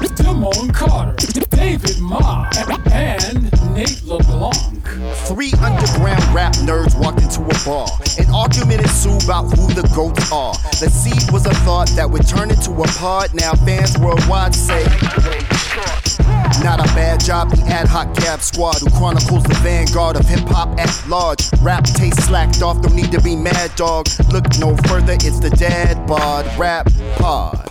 Damone Carter, David Ma, and Nate LeBlanc. Three underground rap nerds walked into a bar. An argument ensued about who the GOATs are. The seed was a thought that would turn into a pod. Now fans worldwide say, not a bad job, the ad hoc gab squad who chronicles the vanguard of hip-hop at large. Rap taste slacked off, don't need to be mad, dog. Look no further, it's the Dad Bod Rap Pod.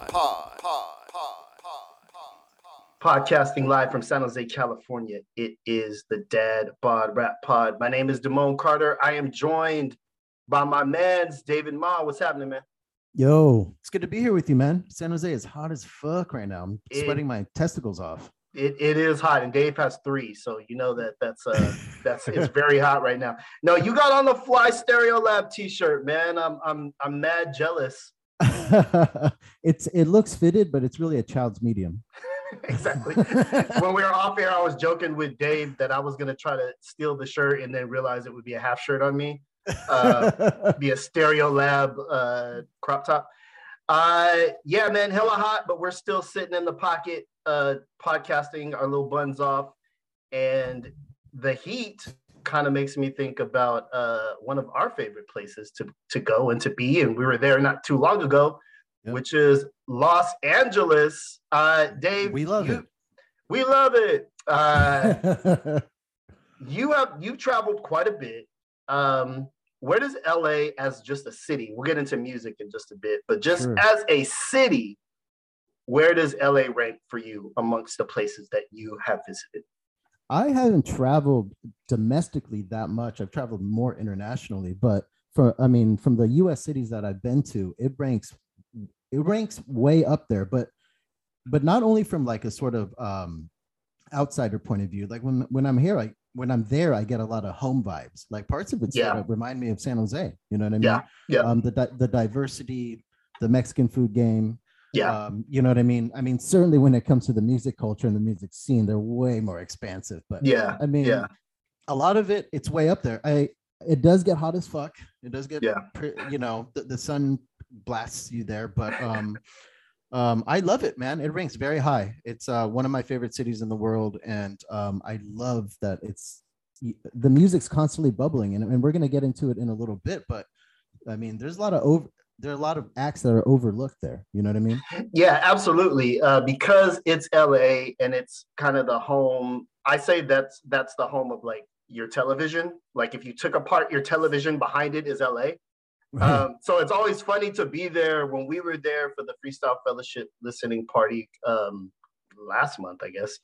Podcasting live from San Jose, California. It is the Dad Bod Rap Pod. My name is Damone Carter. I am joined by my man's David Ma. What's happening, man? Yo, it's good to be here with you, man. San Jose is hot as fuck right now. I'm sweating my testicles off. It is hot, and Dave has 3, so you know that's it's very hot right now. No, you got on the Fly Stereolab t-shirt, man. I'm mad jealous. It looks fitted, but it's really a child's medium. Exactly. When we were off air, I was joking with Dave that I was gonna try to steal the shirt and then realize it would be a half shirt on me. Be a Stereolab crop top. Yeah, man, hella hot, but we're still sitting in the pocket, podcasting our little buns off, and the heat kind of makes me think about one of our favorite places to go and to be, and we were there not too long ago. Yep. Which is Los Angeles. Dave, we love it. We love it. You've traveled quite a bit. Where does LA as just a city? We'll get into music in just a bit, but just as a city, where does LA rank for you amongst the places that you have visited? I haven't traveled domestically that much. I've traveled more internationally, but from the US cities that I've been to, it ranks way up there, but not only from like a sort of outsider point of view. Like when I'm here, when I'm there, I get a lot of home vibes. Like parts of it sort of remind me of San Jose. You know what I mean? Yeah. The diversity, the Mexican food game. Yeah. You know what I mean? I mean, certainly when it comes to the music culture and the music scene, they're way more expansive. But a lot of it's way up there. It does get hot as fuck. It does get, the sun blasts you there, but I love it, man. It ranks very high. It's one of my favorite cities in the world, and I love that the music's constantly bubbling, and we're gonna get into it in a little bit. But I mean, there are a lot of acts that are overlooked there. You know what I mean? Yeah, absolutely. Because it's LA and it's kind of the home. I say that's the home of like your television. Like if you took apart your television, behind it is LA. So it's always funny to be there. When we were there for the Freestyle Fellowship listening party last month, I guess.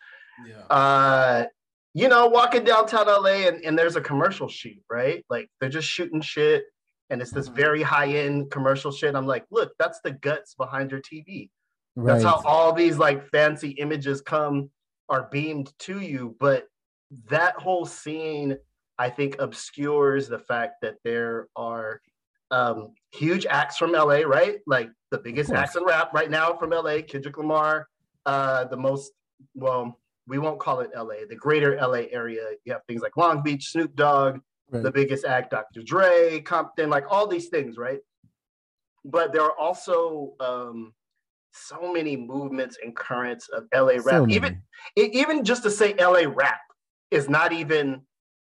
Yeah. Walking downtown LA and there's a commercial shoot, right? Like they're just shooting shit, and it's this very high-end commercial shit. I'm like, look, that's the guts behind your TV. Right. That's how all these like fancy images are beamed to you. But that whole scene, I think, obscures the fact that there are huge acts from LA, right? Like the biggest acts in rap right now from LA, Kendrick Lamar, we won't call it LA, the greater LA area. You have things like Long Beach, Snoop Dogg, the biggest act, Dr. Dre, Compton, like all these things, right? But there are also so many movements and currents of LA rap. Even just to say LA rap is not even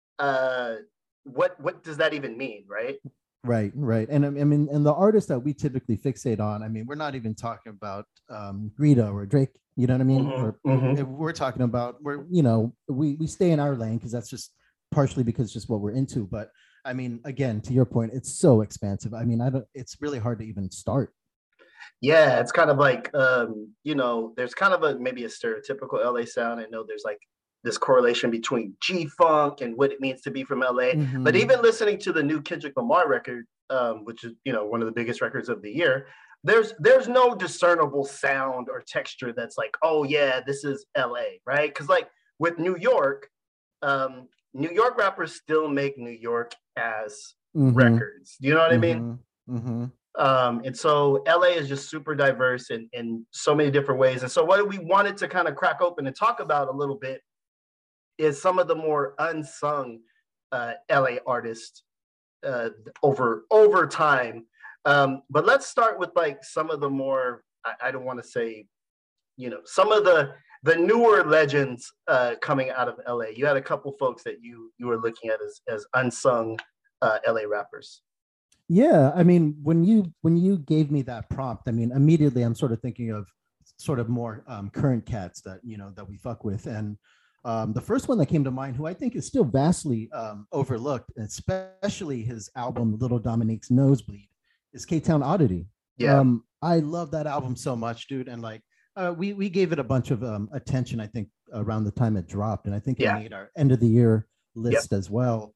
what does that even mean, right? Right. And I mean, and the artists that we typically fixate on, I mean, we're not even talking about Greedo or Drake, you know what I mean? We're talking about, we stay in our lane because that's just partially because just what we're into. But I mean, again, to your point, it's so expansive. I mean, it's really hard to even start. Yeah, it's kind of like, there's kind of maybe a stereotypical LA sound. I know there's like this correlation between G-Funk and what it means to be from LA. Mm-hmm. But even listening to the new Kendrick Lamar record, which is, one of the biggest records of the year, there's no discernible sound or texture that's like, oh yeah, this is LA, right? Because like with New York rappers still make New York as records. Do you know what I mean? Mm-hmm. And so LA is just super diverse in so many different ways. And so what we wanted to kind of crack open and talk about a little bit is some of the more unsung LA artists over time. But let's start with like some of the more, I don't want to say some of the newer legends coming out of LA. You had a couple folks that you were looking at as unsung LA rappers. Yeah, I mean, when you gave me that prompt, I mean, immediately I'm sort of thinking of sort of more current cats that that we fuck with, and the first one that came to mind, who I think is still vastly overlooked, especially his album Little Dominique's Nosebleed, is K-Town Oddity. Yeah, I love that album so much, dude, and like we gave it a bunch of attention, I think, around the time it dropped, and I think it made our end of the year list as well.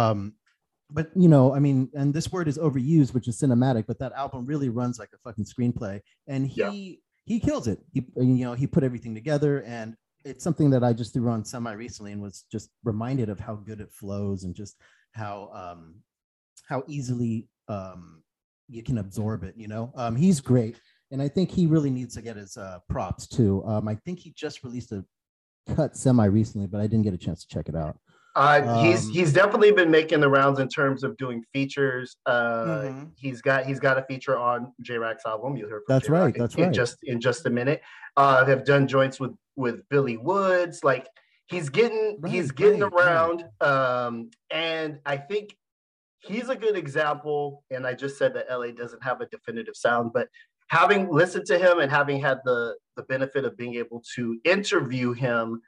But I mean, and this word is overused, which is cinematic, but that album really runs like a fucking screenplay, and he kills it. He put everything together, and it's something that I just threw on semi recently and was just reminded of how good it flows and just how easily you can absorb it. He's great, and I think he really needs to get his props too. I think he just released a cut semi recently, but I didn't get a chance to check it out. He's definitely been making the rounds in terms of doing features. He's got a feature on J-Rack's album. You'll hear from J-Rack that's right. In just a minute. Have done joints with Billy Woods. Like he's getting around. And I think he's a good example. And I just said that LA doesn't have a definitive sound, but having listened to him and having had the benefit of being able to interview him,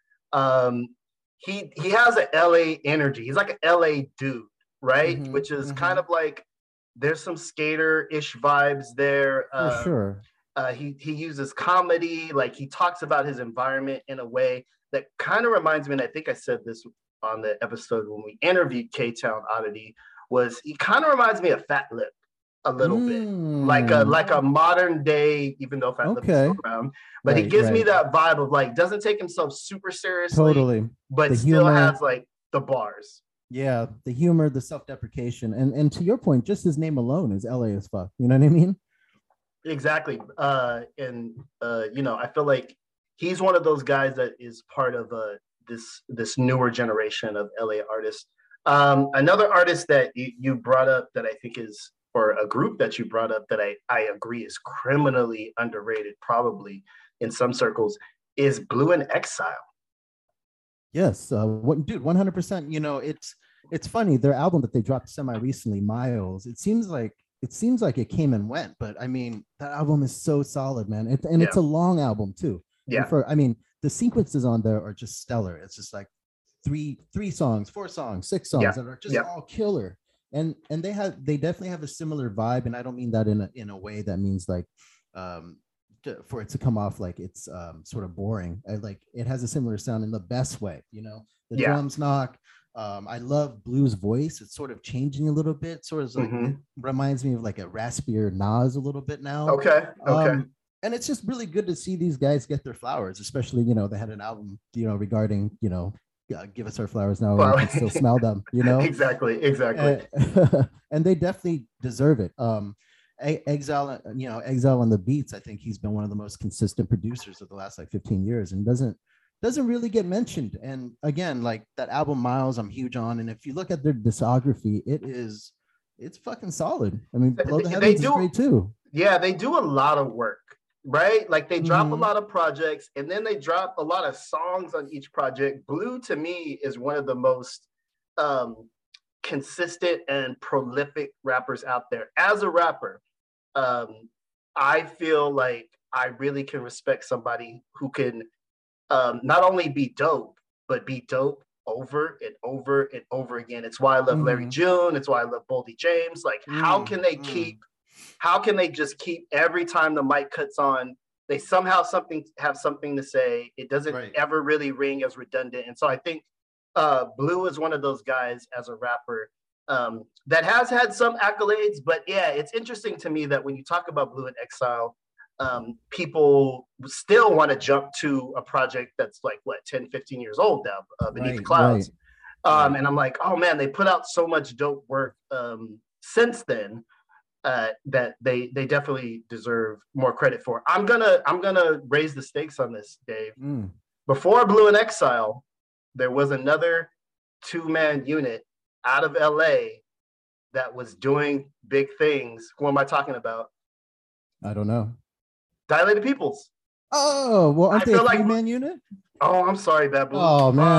he has an LA energy. He's like an LA dude, right? Which is kind of like, there's some skater-ish vibes there. For sure. He uses comedy, like he talks about his environment in a way that kind of reminds me, and I think I said this on the episode when we interviewed K-Town Oddity, was he kind of reminds me of Fat Lip a little bit, like a modern day, even though Fat Lip is still around, but he gives me that vibe of like, doesn't take himself super seriously, but the still humor has like the bars. Yeah, the humor, the self-deprecation, and to your point, just his name alone is LA as fuck. You know what I mean? Exactly. I feel like he's one of those guys that is part of this newer generation of LA artists. Another artist that you brought up that I think is, or a group that you brought up that I agree is criminally underrated, probably in some circles, is Blu and Exile. Yes, dude, 100%. It's funny, their album that they dropped semi recently, Miles. It seems like it came and went, but I mean, that album is so solid, man. It's a long album too. Yeah. The sequences on there are just stellar. It's just like three songs, 4 songs, 6 songs that are just all killer. And they definitely have a similar vibe, and I don't mean that in a way that means like for it to come off like it's sort of boring. Like it has a similar sound in the best way, the drums knock. I love Blu's voice. It's sort of changing a little bit, sort of like it reminds me of like a raspier Nas a little bit now. Okay. And it's just really good to see these guys get their flowers, especially they had an album regarding give us our flowers now, and we can still smell them, Exactly. And they definitely deserve it. Exile on the beats, I think he's been one of the most consistent producers of the last like 15 years and doesn't really get mentioned. And again, like that album Miles, I'm huge on, and if you look at their discography, it's fucking solid. I mean, Below the Heavens is great too. Yeah, they do a lot of work, right? Like they drop a lot of projects, and then they drop a lot of songs on each project. Blu, to me, is one of the most consistent and prolific rappers out there. As a rapper, I feel like I really can respect somebody who can not only be dope, but be dope over and over and over again. It's why I love Larry June. It's why I love Boldy James. Like, how can they just keep every time the mic cuts on, they somehow have something to say. It doesn't ever really ring as redundant. And so I think Blu is one of those guys as a rapper that has had some accolades, but yeah, it's interesting to me that when you talk about Blu and Exile, people still want to jump to a project that's like 10, 15 years old now, Beneath the Clouds. And I'm like, oh man, they put out so much dope work since then that they definitely deserve more credit for. I'm gonna raise the stakes on this, Dave. Before Blu and Exile, there was another 2-man unit out of LA that was doing big things. Who am I talking about? I don't know. Dilated Peoples. Oh, well, aren't they a three-man unit? Oh, I'm sorry, Babu. Oh man,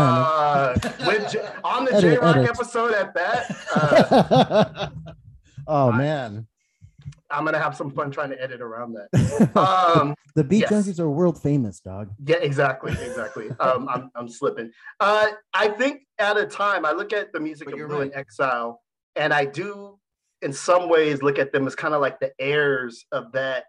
on the J-Rock episode at that. Oh man, I'm gonna have some fun trying to edit around that. The Beat Junkies are world famous, dog. Yeah, exactly. I'm slipping. I think at a time I look at the music of Blue in Exile, and I do, in some ways, look at them as kind of like the heirs of the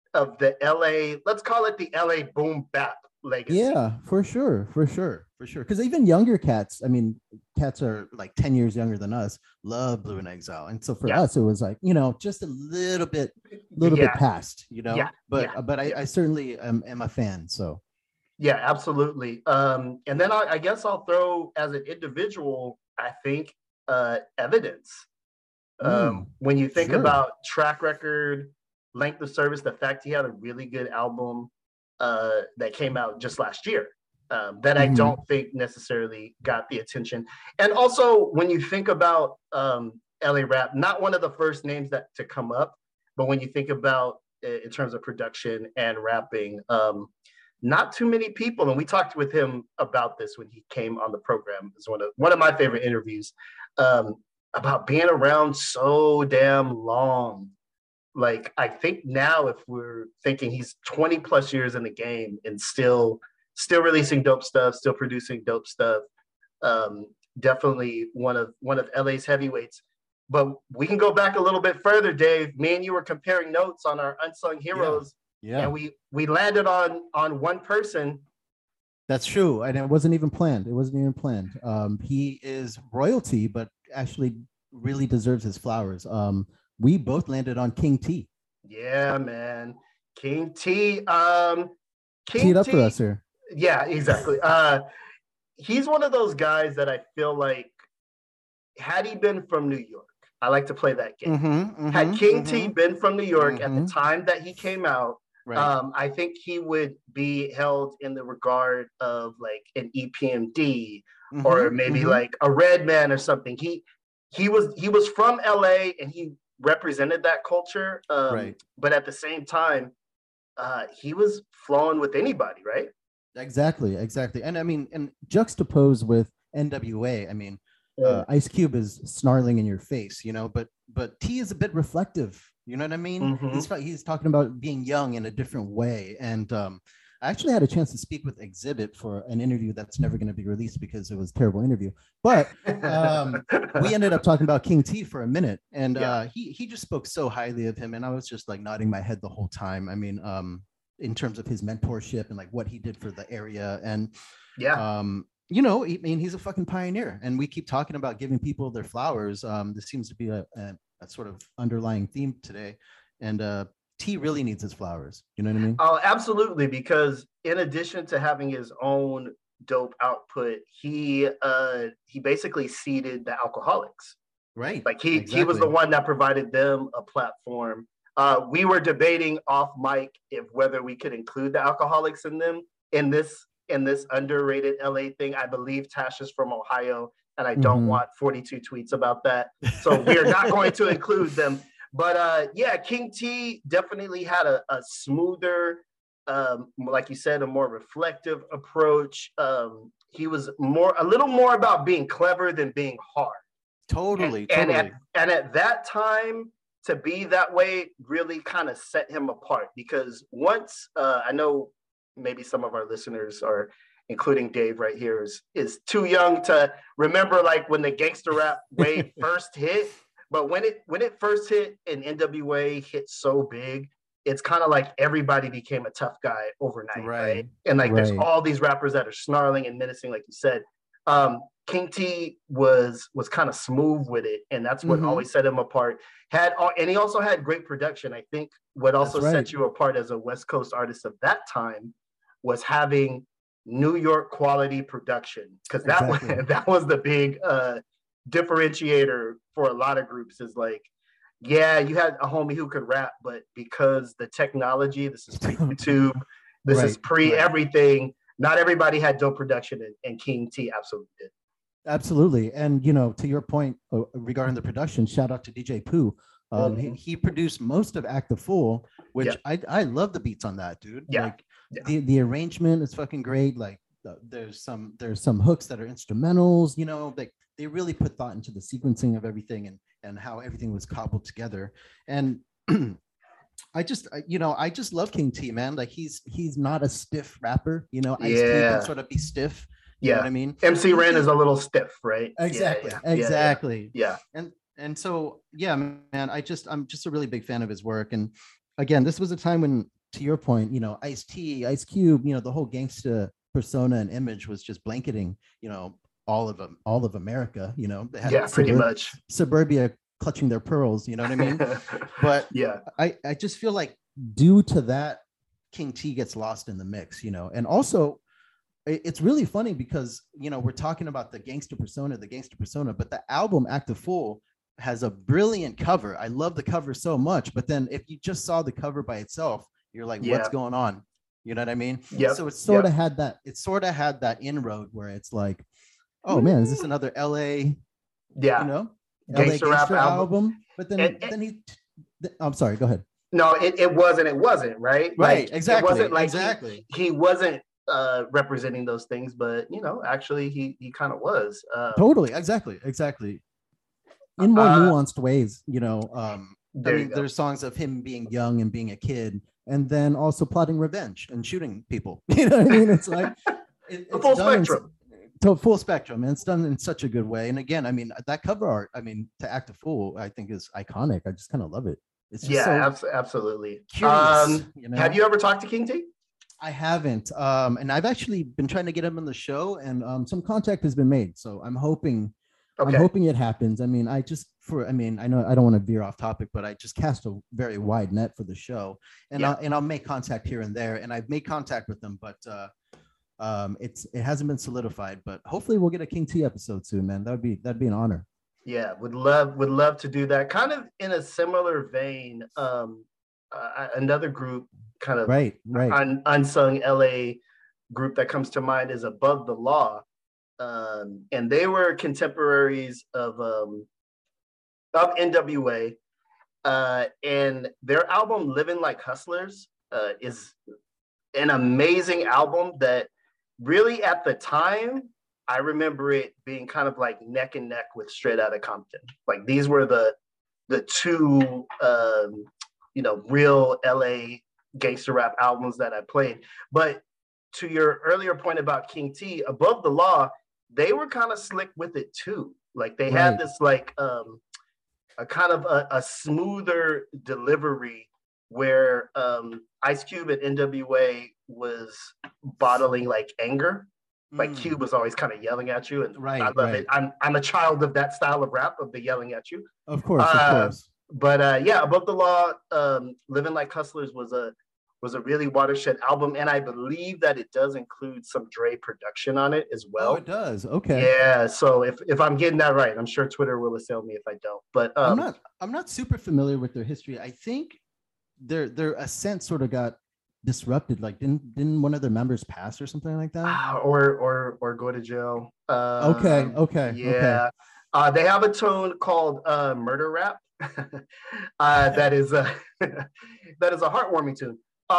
LA. Let's call it the LA boom bap legacy. Yeah, for sure. Because even younger cats, I mean, cats are like 10 years younger than us, love Blue in Exile. And so for us, it was like, just a little bit past, but I certainly am a fan. So. Yeah, absolutely. And then I guess I'll throw as an individual, I think, Evidence. When you think about track record, length of service, the fact he had a really good album that came out just last year that I don't think necessarily got the attention. And also when you think about LA rap, not one of the first names to come up, but when you think about in terms of production and rapping, not too many people. And we talked with him about this when he came on the program. It's one of my favorite interviews about being around so damn long. Like, I think now if we're thinking he's 20 plus years in the game and still releasing dope stuff, still producing dope stuff, definitely one of LA's heavyweights. But we can go back a little bit further, Dave. Me and you were comparing notes on our unsung heroes. Yeah. And we landed on one person. That's true. And it wasn't even planned. He is royalty, but actually really deserves his flowers. We both landed on King T. Yeah, man. King T. Teed up for us here. Yeah, exactly. He's one of those guys that I feel like, had he been from New York, I like to play that game. Had King T been from New York at the time that he came out, I think he would be held in the regard of like an EPMD or maybe like a Redman or something. He was from LA and he represented that culture, but at the same time, he was flowing with anybody, right? Exactly. And I mean, and juxtaposed with NWA, I mean, Ice Cube is snarling in your face, but T is a bit reflective. You know what I mean? He's talking about being young in a different way. And I actually had a chance to speak with Exhibit for an interview that's never going to be released because it was a terrible interview. But we ended up talking about King T for a minute, and he just spoke so highly of him, and I was just like nodding my head the whole time. I mean, in terms of his mentorship and like what he did for the area, and I mean, he's a fucking pioneer, and we keep talking about giving people their flowers. This seems to be a sort of underlying theme today, and T really needs his flowers. You know what I mean? Oh, absolutely. Because in addition to having his own dope output, he basically seeded the Alcoholics. Right. Like he was the one that provided them a platform. We were debating off mic whether we could include the Alcoholics in this underrated LA thing. I believe Tash is from Ohio, and I don't want 42 tweets about that. So we are not going to include them. But King T definitely had a smoother, like you said, a more reflective approach. He was a little more about being clever than being hard. Totally. And at that time, to be that way really kind of set him apart, because once I know maybe some of our listeners are, including Dave right here, is too young to remember like when the gangster rap wave first hit. But when it first hit and NWA hit so big, it's kind of like everybody became a tough guy overnight, right? And like there's all these rappers that are snarling and menacing, like you said. King T was kind of smooth with it, and that's what always set him apart. And he also had great production. I think what also set you apart as a West Coast artist of that time was having New York quality production, because that was the big differentiator for a lot of groups. Is like, yeah, you had a homie who could rap, but because the technology, this is pre-YouTube, this is pre-everything, not everybody had dope production, and King T absolutely did. Absolutely. And, to your point regarding the production, shout out to DJ Pooh. He produced most of Act the Fool, which I love the beats on that, dude. Yeah. Like, The arrangement is fucking great. Like there's some hooks that are instrumentals, you know, like they really put thought into the sequencing of everything and how everything was cobbled together. And I just love King T, man. Like he's not a stiff rapper, you know. Ice-T can sort of be stiff. You know what I mean? MC Ren is a little stiff, right? Exactly. Yeah. And so, yeah, man, I'm just a really big fan of his work. And again, this was a time when, to your point, you know, Ice-T, Ice Cube, you know, the whole gangsta persona and image was just blanketing, you know, all of America, you know. They had pretty much suburbia clutching their pearls, you know what I mean? But I just feel like due to that, King T gets lost in the mix, you know. And also it's really funny because, you know, we're talking about the gangster persona, but the album Act a Fool has a brilliant cover. I love the cover so much, but then if you just saw the cover by itself, you're like, what's going on? You know what I mean? Yeah. So it sort of had that inroad where it's like, oh man, is this another LA, you know, gangster rap album? But then I'm sorry, go ahead. No, it wasn't, right? Right, exactly. It wasn't like he wasn't representing those things, but you know, actually he kind of was. Totally, exactly. In more nuanced ways, you know. There's songs of him being young and being a kid, and then also plotting revenge and shooting people. You know what I mean? It's like it's full spectrum. Full spectrum, and it's done in such a good way. And again, I mean, that cover art, I mean, to Act a Fool, I think is iconic. I just kind of love it. It's just absolutely. Curious, you know? Have you ever talked to King T? I haven't, and I've actually been trying to get him on the show, and some contact has been made. So I'm hoping it happens. I mean, I know I don't want to veer off topic, but I just cast a very wide net for the show, and I'll make contact here and there, and I've made contact with them, but it hasn't been solidified. But hopefully we'll get a King T episode soon, man. That'd be an honor. Yeah, would love to do that. Kind of in a similar vein, another group, kind of right. Unsung LA group that comes to mind is Above the Law, and they were contemporaries of NWA, and their album Living Like Hustlers is an amazing album that really at the time, I remember it being kind of like neck and neck with Straight Outta Compton. Like these were the two, you know, real LA gangster rap albums that I played. But to your earlier point about King T, Above the Law, they were kind of slick with it too. Like they had this like a kind of a smoother delivery where Ice Cube and NWA was bottling like anger. Like Cube was always kind of yelling at you, and I love it. I'm a child of that style of rap, of the yelling at you. Of course. But Above the Law, Living Like Hustlers was a really watershed album, and I believe that it does include some Dre production on it as well. Oh, it does. Okay. Yeah. So if I'm getting that right, I'm sure Twitter will assail me if I don't. But I'm not super familiar with their history. I think their ascent sort of got disrupted. Like didn't one of their members pass or something like that, or go to jail? Okay. Yeah. They have a tune called Murder Rap. That is a heartwarming tune.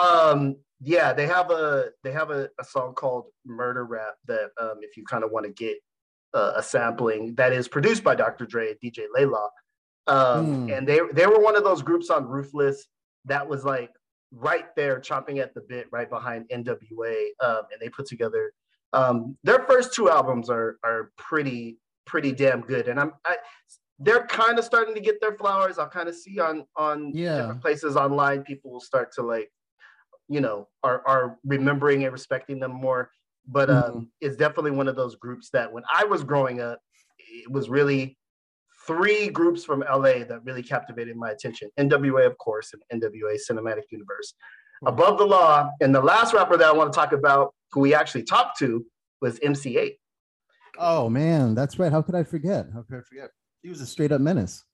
They have a song called Murder Rap that if you kind of want to get a sampling, that is produced by Dr. Dre and DJ Laylaw. And they were one of those groups on Ruthless that was like right there chomping at the bit right behind NWA, and they put together their first two albums are pretty damn good, and they're kind of starting to get their flowers. I'll kind of see on different places online, people will start to like, you know, are remembering and respecting them more, but it's definitely one of those groups that when I was growing up, it was really three groups from LA that really captivated my attention. NWA, of course, and NWA Cinematic Universe. Above the Law, and the last rapper that I want to talk about, who we actually talked to, was MC8. Oh man, that's right. How could I forget? He was a straight up menace.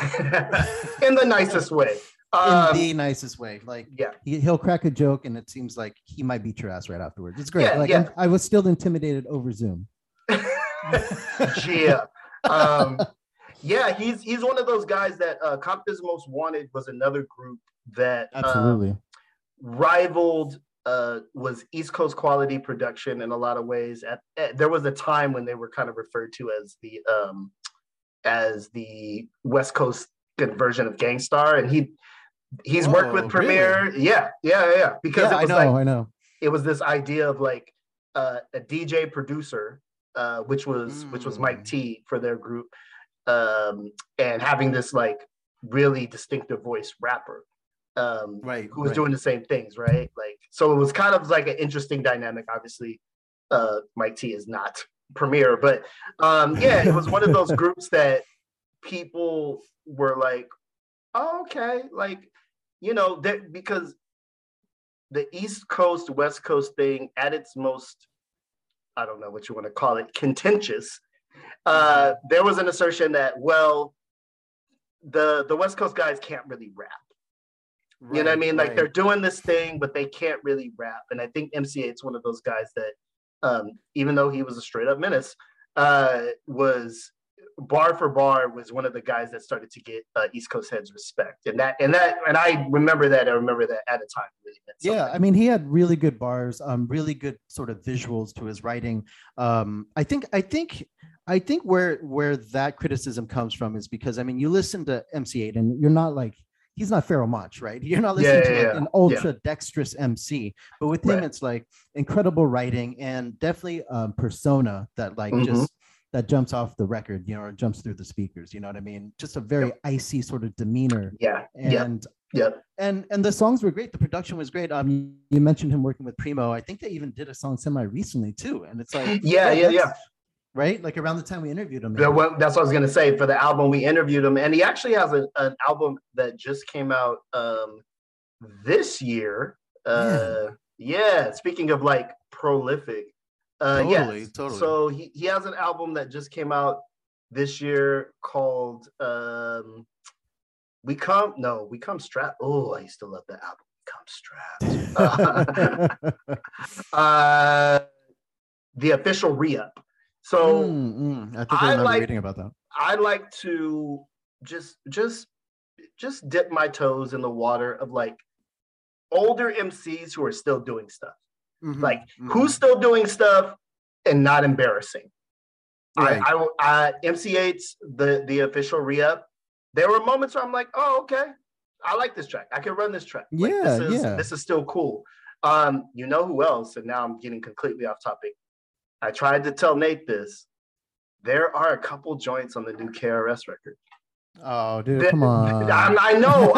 In the nicest way. In the nicest way. Like, he'll crack a joke, and it seems like he might beat your ass right afterwards. It's great. I was still intimidated over Zoom. He's one of those guys that Compton's Most Wanted was another group that absolutely rivaled was East Coast quality production in a lot of ways. There was a time when they were kind of referred to as the West Coast version of Gang Starr, and he's worked with Premier. Really? Yeah. Because I know. It was this idea of like a DJ producer, which was Mike T for their group, and having this like really distinctive voice rapper. Who was doing the same things, right? Like, so it was kind of like an interesting dynamic. Obviously, Mike T is not Premier, but it was one of those groups that people were like, oh, okay, like, you know, because the East Coast, West Coast thing at its most, I don't know what you want to call it, contentious, there was an assertion that, well, the West Coast guys can't really rap. You know what I mean? Like, they're doing this thing, but they can't really rap. And I think MC8's one of those guys that, even though he was a straight up menace, was bar for bar was one of the guys that started to get East Coast heads respect. And I remember that. I remember that at a time. Really meant something. Yeah, I mean, he had really good bars, really good sort of visuals to his writing. I think where that criticism comes from is because, I mean, you listen to MC8 and you're not like, he's not Pharoah Monch, right? You're not listening to like an ultra dexterous MC, but with him, it's like incredible writing and definitely persona that like just that jumps off the record, you know, or jumps through the speakers. You know what I mean? Just a very icy sort of demeanor. And the songs were great. The production was great. You mentioned him working with Primo. I think they even did a song semi recently too. And it's like, right? Like around the time we interviewed him. That's what I was going to say. For the album, we interviewed him. And he actually has an album that just came out this year. Speaking of like prolific. Totally. So he has an album that just came out this year called We Come Strapped. Oh, I used to love that album. We Come Strapped. The Official Re-Up. So I think I remember reading about that. I like to just dip my toes in the water of like older MCs who are still doing stuff. Who's still doing stuff and not embarrassing. Right. I MC8's the Official Re-Up. There were moments where I'm like, oh, okay, I like this track. I can run this track. Like, this is still cool. You know who else? And now I'm getting completely off topic. I tried to tell Nate this. There are a couple joints on the new KRS record. Oh, dude, come on. I know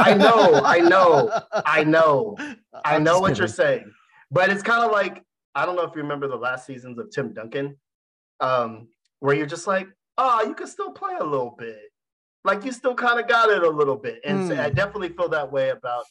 what you're saying. But it's kind of like, I don't know if you remember the last seasons of Tim Duncan, where you're just like, oh, you can still play a little bit. Like, you still kind of got it a little bit. And so I definitely feel that way about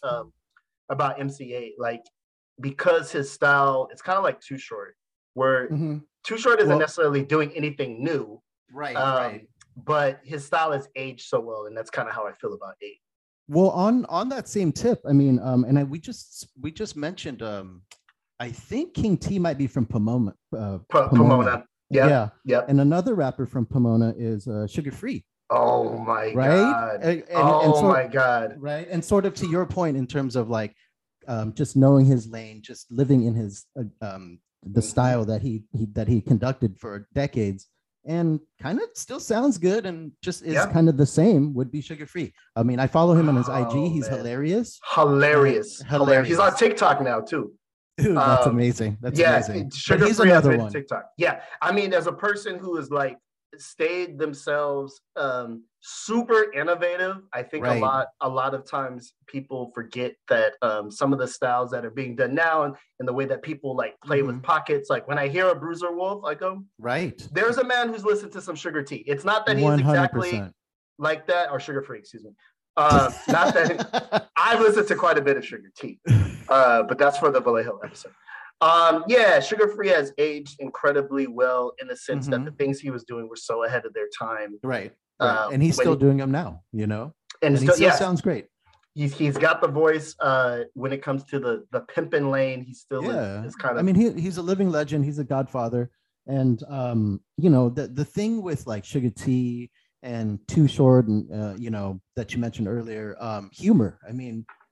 MC8. Like, because his style, it's kind of like Too Short, where Too Short isn't necessarily doing anything new. Right. But his style has aged so well, and that's kind of how I feel about 8. Well, on that same tip, I mean, we just mentioned, I think King T might be from Pomona. Pomona. Yeah. And another rapper from Pomona is Sugar Free. Oh my God. My God. Right. And sort of to your point in terms of like just knowing his lane, just living in his the style that he conducted for decades, and kind of still sounds good and just is kind of the same, would be Sugar Free. I mean, I follow him on his IG. He's hilarious. He's on TikTok now too. Dude, that's amazing. That's amazing. Sugar Free has been TikTok. Yeah. I mean, as a person who is like stayed themselves super innovative, I think a lot of times people forget that some of the styles that are being done now and the way that people like play with pockets, like when I hear a Bruiser Wolf, I go, there's a man who's listened to some Sugar T. It's not that he's 100%. Exactly like that, or Sugar Free, excuse me. Not that I've listened to quite a bit of Sugar T, but that's for the Vallejo episode. Sugar Free has aged incredibly well in the sense that the things he was doing were so ahead of their time. Right. And he's still doing them now, you know? And he still sounds great. He's got the voice when it comes to the pimpin' lane. He still is kind of... I mean, he's a living legend. He's a godfather. And, you know, the thing with like Sugar T and Too Short and, you know, that you mentioned earlier, humor. I mean,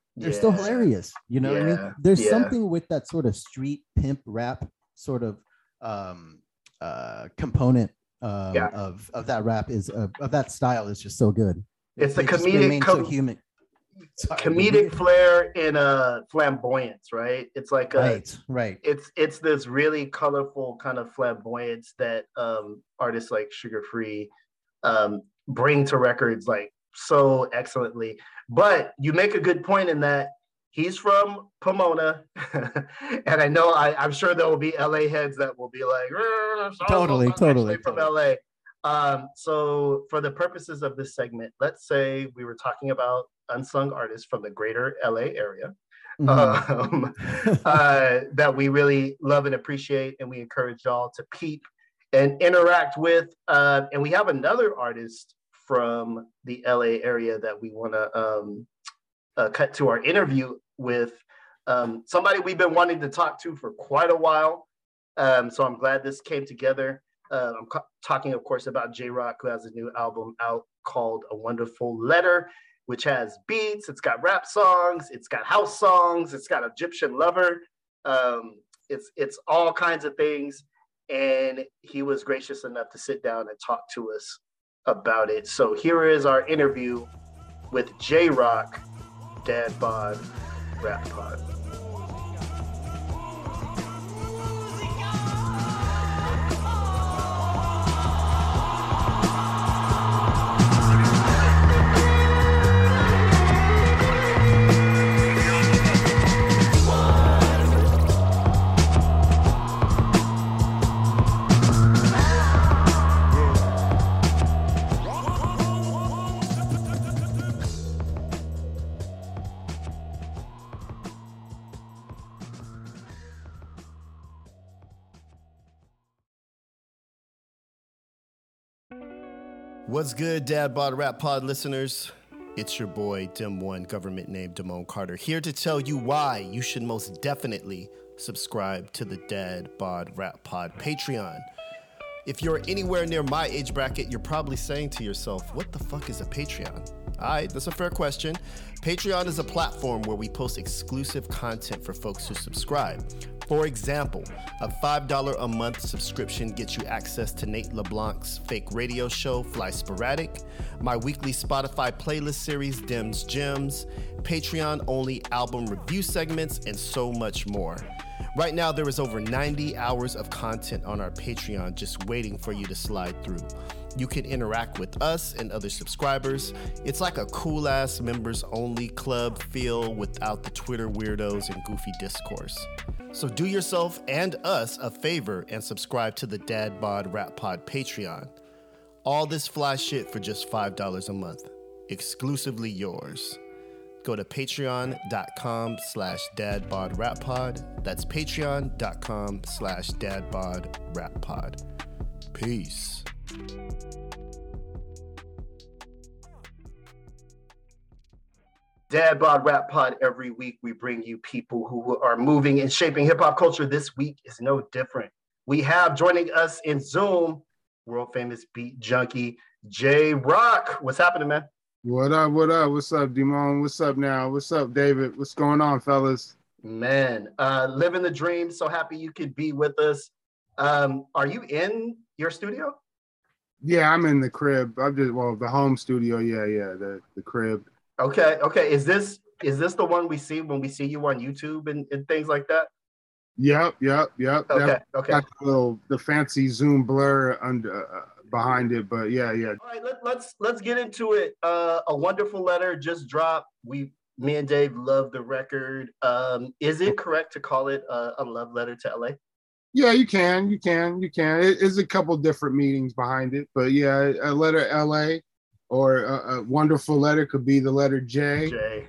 they're still hilarious. You know what I mean? There's something with that sort of street pimp rap sort of component of that rap is of that style is just so good. It's the comedic so human. Comedic flair and flamboyance, right? It's like right. It's this really colorful kind of flamboyance that artists like Sugar Free bring to records like so excellently. But you make a good point in that he's from Pomona, and I know I'm sure there will be LA heads that will be like, totally from LA. So for the purposes of this segment, let's say we were talking about unsung artists from the greater LA area that we really love and appreciate, and we encourage y'all to peep and interact with. And we have another artist from the LA area that we want to cut to our interview with, somebody we've been wanting to talk to for quite a while. So I'm glad this came together. I'm talking, of course, about Jay Rock, who has a new album out called A Wonderful Letter, which has beats, it's got rap songs, it's got house songs, it's got Egyptian Lover. It's all kinds of things. And he was gracious enough to sit down and talk to us about it. So here is our interview with Jay Rock, Dad Bod Rap Pod. What's good, Dad Bod Rap Pod listeners? It's your boy, Dim1, government name Damone Carter, here to tell you why you should most definitely subscribe to the Dad Bod Rap Pod Patreon. If you're anywhere near my age bracket, you're probably saying to yourself, what the fuck is a Patreon? Alright, that's a fair question. Patreon is a platform where we post exclusive content for folks who subscribe. For example, a $5 a month subscription gets you access to Nate LeBlanc's fake radio show, Fly Sporadic, my weekly Spotify playlist series, Dim's Gems, Patreon-only album review segments, and so much more. Right now, there is over 90 hours of content on our Patreon just waiting for you to slide through. You can interact with us and other subscribers. It's like a cool-ass members-only club feel without the Twitter weirdos and goofy discourse. So do yourself and us a favor and subscribe to the Dad Bod Rap Pod Patreon. All this fly shit for just $5 a month. Exclusively yours. Go to patreon.com/dadbodrappod. That's patreon.com/dadbodrappod. Peace. Dad Bod Rap Pod. Every week we bring you people who are moving and shaping hip-hop culture. This week is no different. We have joining us in Zoom, world famous beat junkie, Jay Rock. What's happening, man? What up, what up? What's up, Demone? What's up now? What's up, David? What's going on, fellas? Man, living the dream. So happy you could be with us. Are you in your studio? Yeah, I'm in the crib. The home studio. Yeah, the crib. Okay. Is this the one we see when we see you on YouTube and things like that? Yep. Okay. Got the fancy Zoom blur under behind it, but yeah. All right, let's get into it. A Wonderful Letter just dropped. Me and Dave love the record. Is it correct to call it a love letter to LA? Yeah, you can. It's a couple different meanings behind it, but yeah, a letter LA. Or a wonderful letter could be the letter J.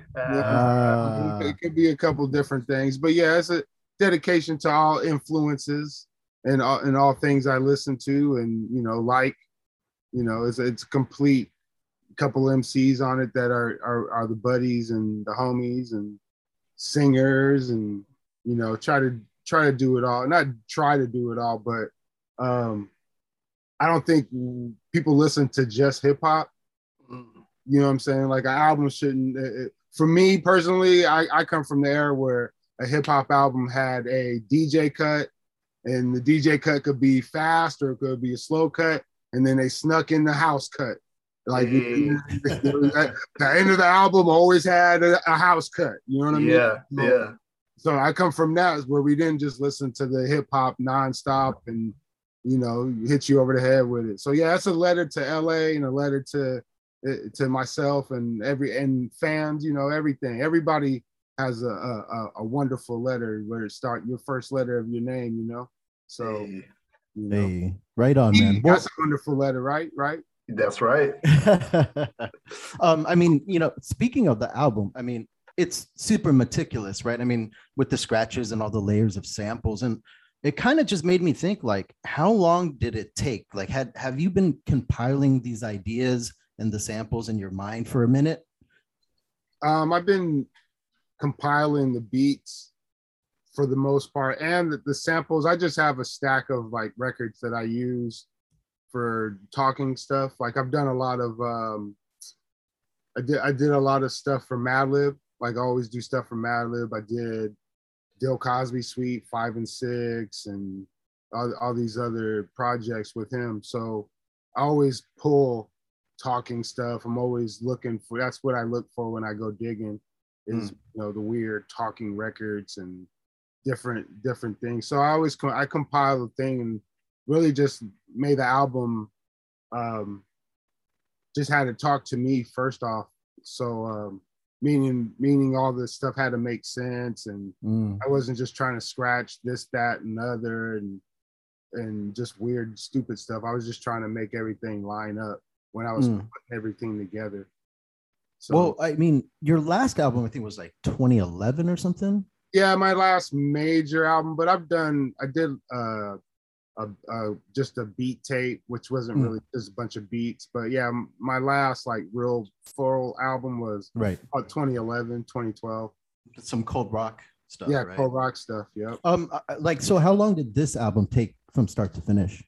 It could be a couple different things, but yeah, it's a dedication to all influences and all things I listen to and it's a complete couple MCs on it that are the buddies and the homies and singers and try to do it all. Not try to do it all, but I don't think people listen to just hip hop. You know what I'm saying? Like an album shouldn't, for me personally, I come from the era where a hip hop album had a DJ cut, and the DJ cut could be fast or it could be a slow cut, and then they snuck in the house cut. Like the end of the album always had a house cut. You know what I mean? Yeah. So I come from that where we didn't just listen to the hip hop nonstop and hit you over the head with it. So yeah, that's a letter to LA and a letter to myself and fans. Everything. Everybody has a wonderful letter where it start your first letter of your name. So. Hey, right on, man. That's a wonderful letter, right? Right. That's right. I mean, speaking of the album, I mean, it's super meticulous, right? I mean, with the scratches and all the layers of samples, and it kind of just made me think, like, how long did it take? Like, have you been compiling these ideas and the samples in your mind for a minute? I've been compiling the beats for the most part, and the samples. I just have a stack of like records that I use for talking stuff. Like I've done a lot of I did a lot of stuff for Madlib. Like I always do stuff for Madlib. I did Bill Cosby Suite 5 and 6 and all these other projects with him. So I always pull talking stuff. I'm always looking for, that's what I look for when I go digging is the weird talking records and different things. So I compile the thing and really just made the album, just had to talk to me first off. So meaning all this stuff had to make sense, and I wasn't just trying to scratch this, that, and other, and just weird, stupid stuff. I was just trying to make everything line up when I was putting everything together. So, well, I mean, your last album, I think, was like 2011 or something. Yeah, my last major album, but I did just a beat tape, which wasn't really just a bunch of beats. But yeah, my last like real full album was 2011, 2012. Some cold rock stuff. Yeah, right? Cold rock stuff. Yeah. Like, so how long did this album take from start to finish?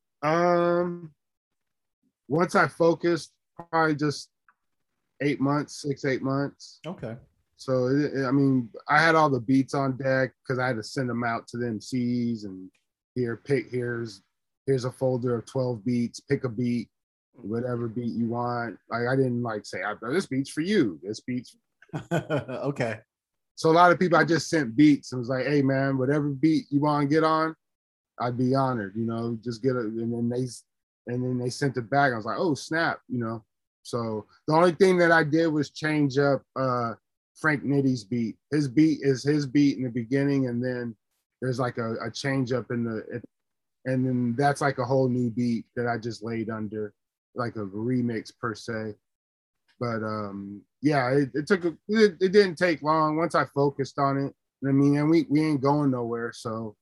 Once I focused, probably just 8 months, 6-8 months. Okay. So I mean, I had all the beats on deck because I had to send them out to the MCs and here's a folder of 12 beats, pick a beat, whatever beat you want. Like I didn't like say, this beat's for you, this beat's okay. So a lot of people, I just sent beats and was like, hey man, whatever beat you want to get on, I'd be honored, just get it. And then they sent it back. I was like, oh snap, So the only thing that I did was change up Frank Nitty's beat. His beat is his beat in the beginning, and then there's like a change up and then that's like a whole new beat that I just laid under, like a remix per se. But yeah, it didn't take long once I focused on it. I mean, and we ain't going nowhere, so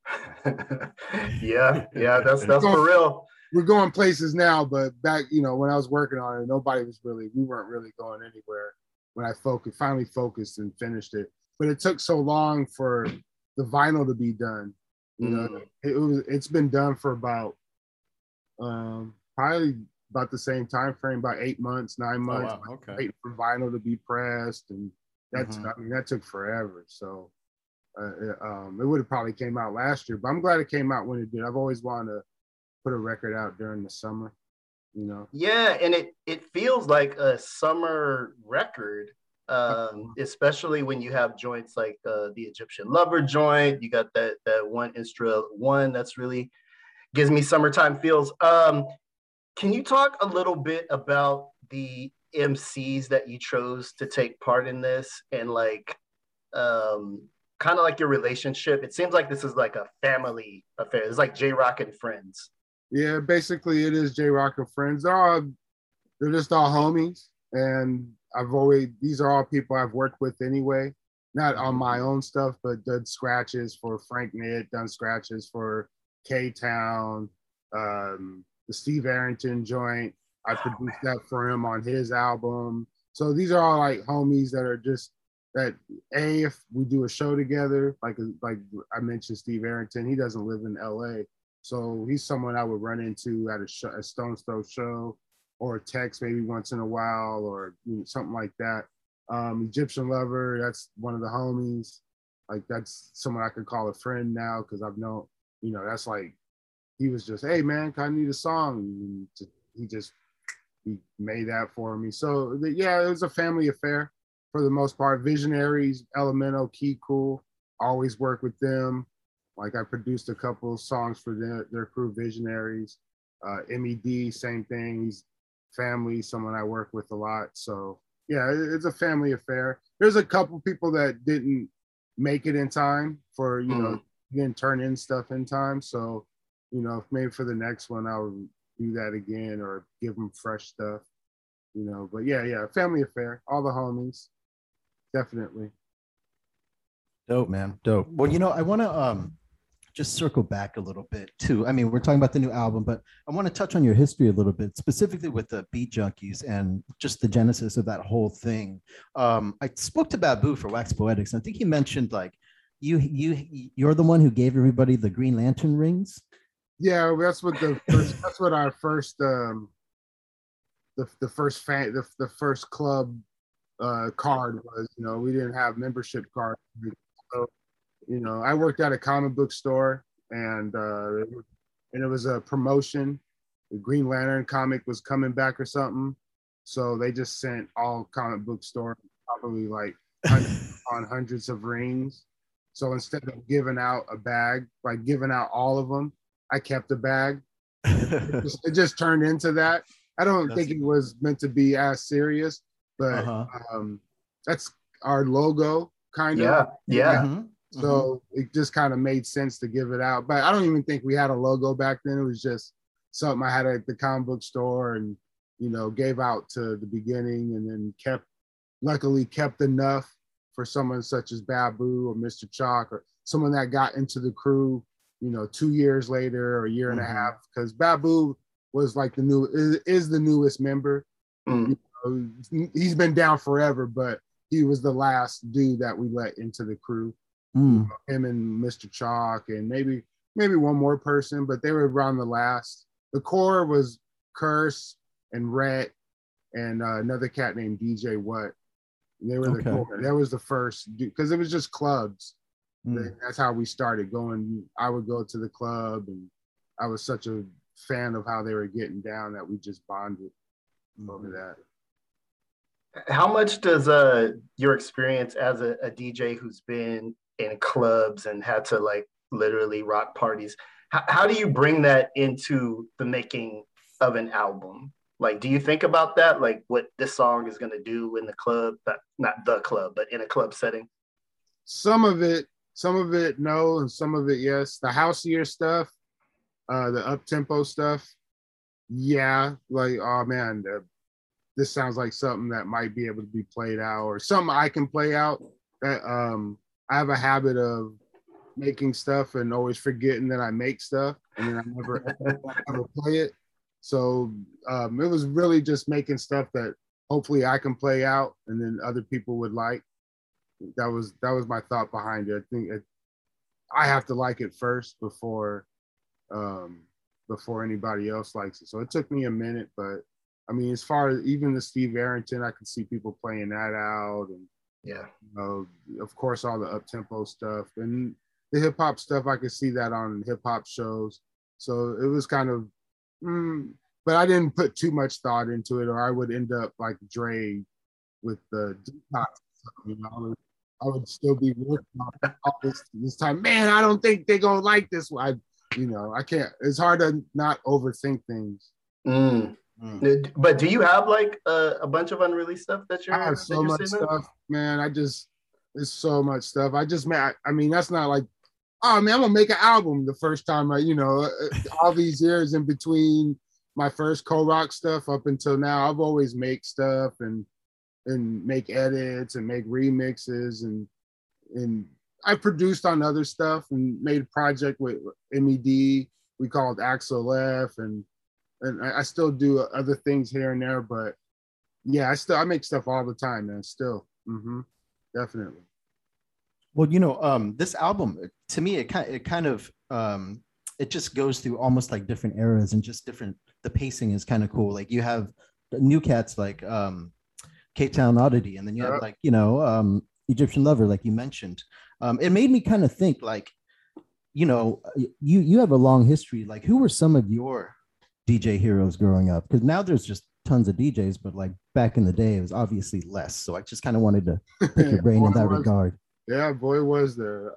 yeah, that's for real. We're going places now, but back, when I was working on it, we weren't really going anywhere when I finally focused and finished it. But it took so long for the vinyl to be done. It's been done for about probably about the same time frame, about 8 months, 9 months. Oh, wow. Okay. Waiting for vinyl to be pressed, and that's I mean, that took forever. So it would have probably came out last year, but I'm glad it came out when it did. I've always wanted to put a record out during the summer. Yeah, and it feels like a summer record, especially when you have joints like the Egyptian Lover joint. You got that one Instra one that's really gives me summertime feels. Can you talk a little bit about the MCs that you chose to take part in this, and like kind of like your relationship? It seems like this is like a family affair. It's like J-Rock and friends. Yeah, basically it is J-Rock and friends. They're just all homies, and these are all people I've worked with anyway. Not on my own stuff, but done scratches for Frank Nitt, done scratches for K-Town, the Steve Arrington joint. I produced that for him on his album. So these are all like homies that are just that. If we do a show together, like I mentioned, Steve Arrington, he doesn't live in LA. So he's someone I would run into at a Stone's Throw show, or a text maybe once in a while, or something like that. Egyptian Lover, that's one of the homies. Like that's someone I could call a friend now because I've known, you know, that's like, he was just, hey man, I need a song. And he made that for me. So yeah, it was a family affair for the most part. Visionaries, Elemento, Key Cool, always work with them. Like I produced a couple of songs for their crew, Visionaries. MED, same thing. He's family, someone I work with a lot. So yeah, it's a family affair. There's a couple people that didn't make it in time for, you know, didn't turn in stuff in time. So, you know, maybe for the next one, I'll do that again or give them fresh stuff, you know. But yeah, family affair, all the homies, definitely. Dope, man, dope. Well, you know, I want to just circle back a little bit too. I mean, we're talking about the new album, but I want to touch on your history a little bit, specifically with the Beat Junkies and just the genesis of that whole thing. I spoke to Babu for Wax Poetics, and I think he mentioned like you're the one who gave everybody the Green Lantern rings. Yeah, that's what that's what our first the first club card was. You know, we didn't have membership cards. So, you know, I worked at a comic book store, and it was a promotion. The Green Lantern comic was coming back or something, so they just sent all comic book stores probably like hundreds of rings. So instead of giving out a bag, like giving out all of them, I kept a bag. It just turned into that. I don't think it was meant to be as serious, but that's our logo, kind of. Yeah. Mm-hmm. So it just kind of made sense to give it out. But I don't even think we had a logo back then. It was just something I had at the comic book store and, you know, gave out to the beginning, and then luckily kept enough for someone such as Babu or Mr. Chalk or someone that got into the crew, you know, 2 years later or a year and a half, because Babu was like the newest member. You know, he's been down forever, but he was the last dude that we let into the crew. Him and Mr. Chalk and maybe one more person, but they were around the last. The core was Curse and Rhett and another cat named DJ What. And they were the core. That was the first, because it was just clubs. That's how we started going. I would go to the club, and I was such a fan of how they were getting down that we just bonded over that. How much does your experience as a DJ who's been in clubs and had to like literally rock parties, how do you bring that into the making of an album? Like, do you think about that, like what this song is going to do in the club, not the club, but in a club setting? Some of it no, and some of it yes. The houseier stuff, the up-tempo stuff, yeah, like, oh man, this sounds like something that might be able to be played out, or something I can play out. I have a habit of making stuff and always forgetting that I make stuff, and then I never play it. So it was really just making stuff that hopefully I can play out, and then other people would like. That was my thought behind it. I think I have to like it first before anybody else likes it. So it took me a minute, but I mean, as far as even the Steve Arrington, I could see people playing that out, and yeah, you know, of course, all the up-tempo stuff and the hip hop stuff. I could see that on hip hop shows. So it was kind of, but I didn't put too much thought into it, or I would end up like Dre with the detox. You know, I would still be working on all this time. Man, I don't think they're gonna like this one. I can't. It's hard to not overthink things. But do you have like a bunch of unreleased stuff that you're? I have so much stuff, man. There's so much stuff. I mean, that's not like, oh man, I'm gonna make an album the first time. All these years in between my first co-rock stuff up until now, I've always make stuff and make edits and make remixes and I produced on other stuff and made a project with MED. We called Axel F and I still do other things here and there, but yeah, I make stuff all the time, man. Still, definitely. Well, this album, to me, it just goes through almost like different eras and just different. The pacing is kind of cool. Like you have the new cats like Cape Town Oddity, and then you have like, you know, Egyptian Lover, like you mentioned. It made me kind of think like, you know, you have a long history. Like, who were some of your DJ heroes growing up? Because now there's just tons of DJs, but like back in the day, it was obviously less. So I just kind of wanted to pick your brain in that regard. Yeah, boy, was there.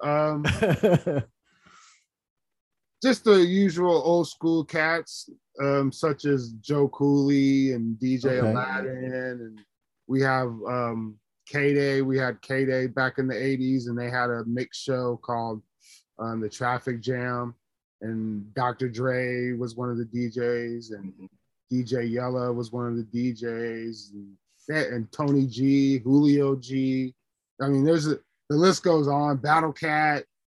Just the usual old school cats, such as Joe Cooley and DJ Aladdin, and we have K-Day. We had K-Day back in the 80s, and they had a mix show called the Traffic Jam, and Dr. Dre was one of the DJs, and DJ Yella was one of the DJs, and Tony G, Julio G. I mean, the list goes on. Battle Cat.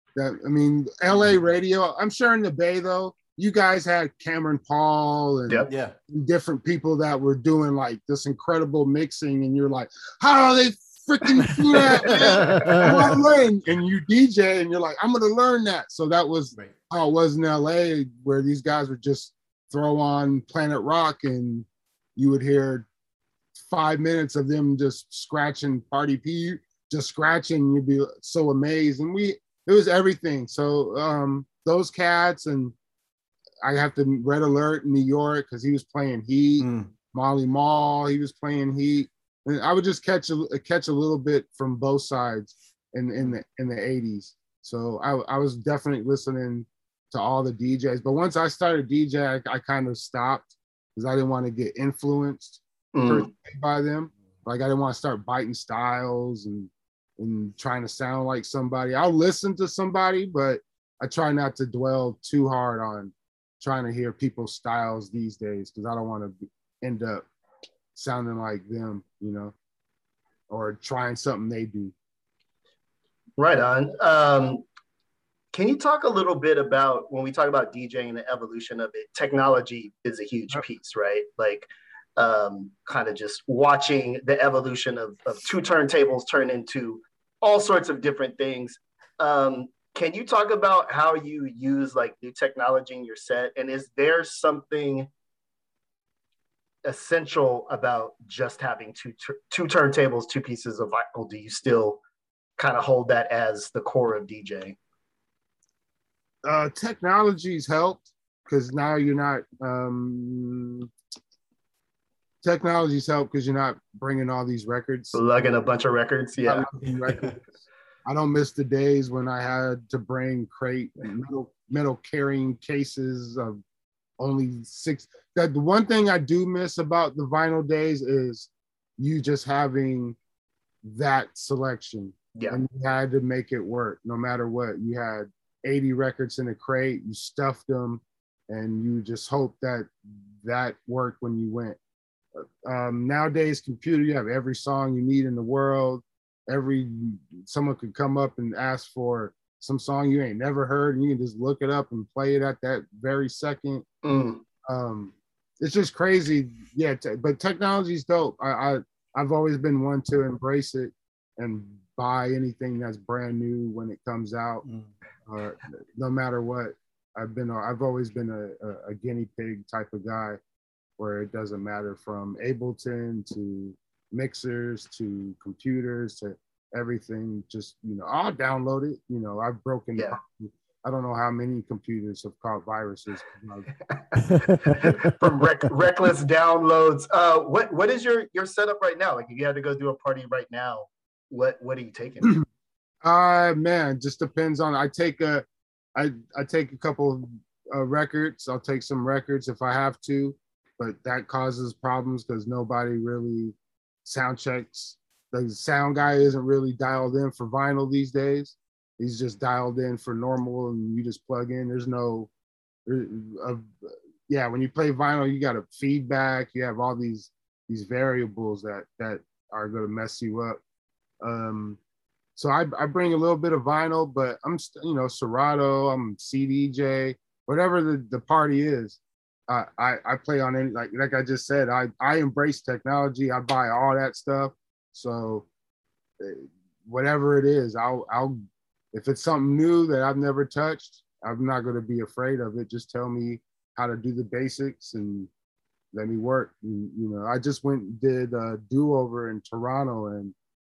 LA radio. I'm sure in the Bay though, you guys had Cameron Paul and different people that were doing like this incredible mixing, and you're like, how do they freaking do that, man? I want to learn. And you DJ, and you're like, I'm gonna learn that. So that was how it was in LA, where these guys would just throw on Planet Rock, and you would hear 5 minutes of them just scratching Party P, just scratching. You'd be so amazed, and it was everything. So those cats, and I have to Red Alert in New York because he was playing Heat. Molly Mall, he was playing Heat, and I would just catch a little bit from both sides in the 80s. So I was definitely listening to all the DJs. But once I started DJ, I kind of stopped because I didn't want to get influenced by them. Like I didn't want to start biting styles and trying to sound like somebody. I'll listen to somebody, but I try not to dwell too hard on trying to hear people's styles these days, because I don't want to end up sounding like them, you know, or trying something they do. Right on. Can you talk a little bit about, when we talk about DJing and the evolution of it, technology is a huge piece, right? Like kind of just watching the evolution of two turntables turn into all sorts of different things. Can you talk about how you use like new technology in your set? And is there something essential about just having two turntables, two pieces of vinyl? Do you still kind of hold that as the core of DJing? Technology's helped, because now you're not technology's helped because you're not bringing all these records, lugging a bunch of records. I don't miss the days when I had to bring crate and metal carrying cases of only 6. That the one thing I do miss about the vinyl days is you just having that selection. And you had to make it work no matter what. You had 80 records in a crate, you stuffed them, and you just hope that worked when you went. Nowadays, computer, you have every song you need in the world. Someone could come up and ask for some song you ain't never heard, and you can just look it up and play it at that very second. It's just crazy. But technology's dope. I've always been one to embrace it and buy anything that's brand new when it comes out, no matter what. I've always been a guinea pig type of guy, where it doesn't matter from Ableton to mixers to computers to everything. Just, you know, I'll download it. You know, I've broken. I don't know how many computers have caught viruses from reckless downloads. What is your setup right now? Like, if you had to go do a party right now, what are you taking? Man, just depends on. I take a couple of records. I'll take some records if I have to, but that causes problems because nobody really sound checks. The sound guy isn't really dialed in for vinyl these days. He's just dialed in for normal, and you just plug in. There's no, when you play vinyl, you got a feedback. You have all these variables that are going to mess you up. So I bring a little bit of vinyl, but I'm, Serato, I'm CDJ, whatever the party is. I play on any, like I just said, I embrace technology. I buy all that stuff. So whatever it is, I'll if it's something new that I've never touched, I'm not going to be afraid of it. Just tell me how to do the basics, and let me work. I just went and did a do-over in Toronto, and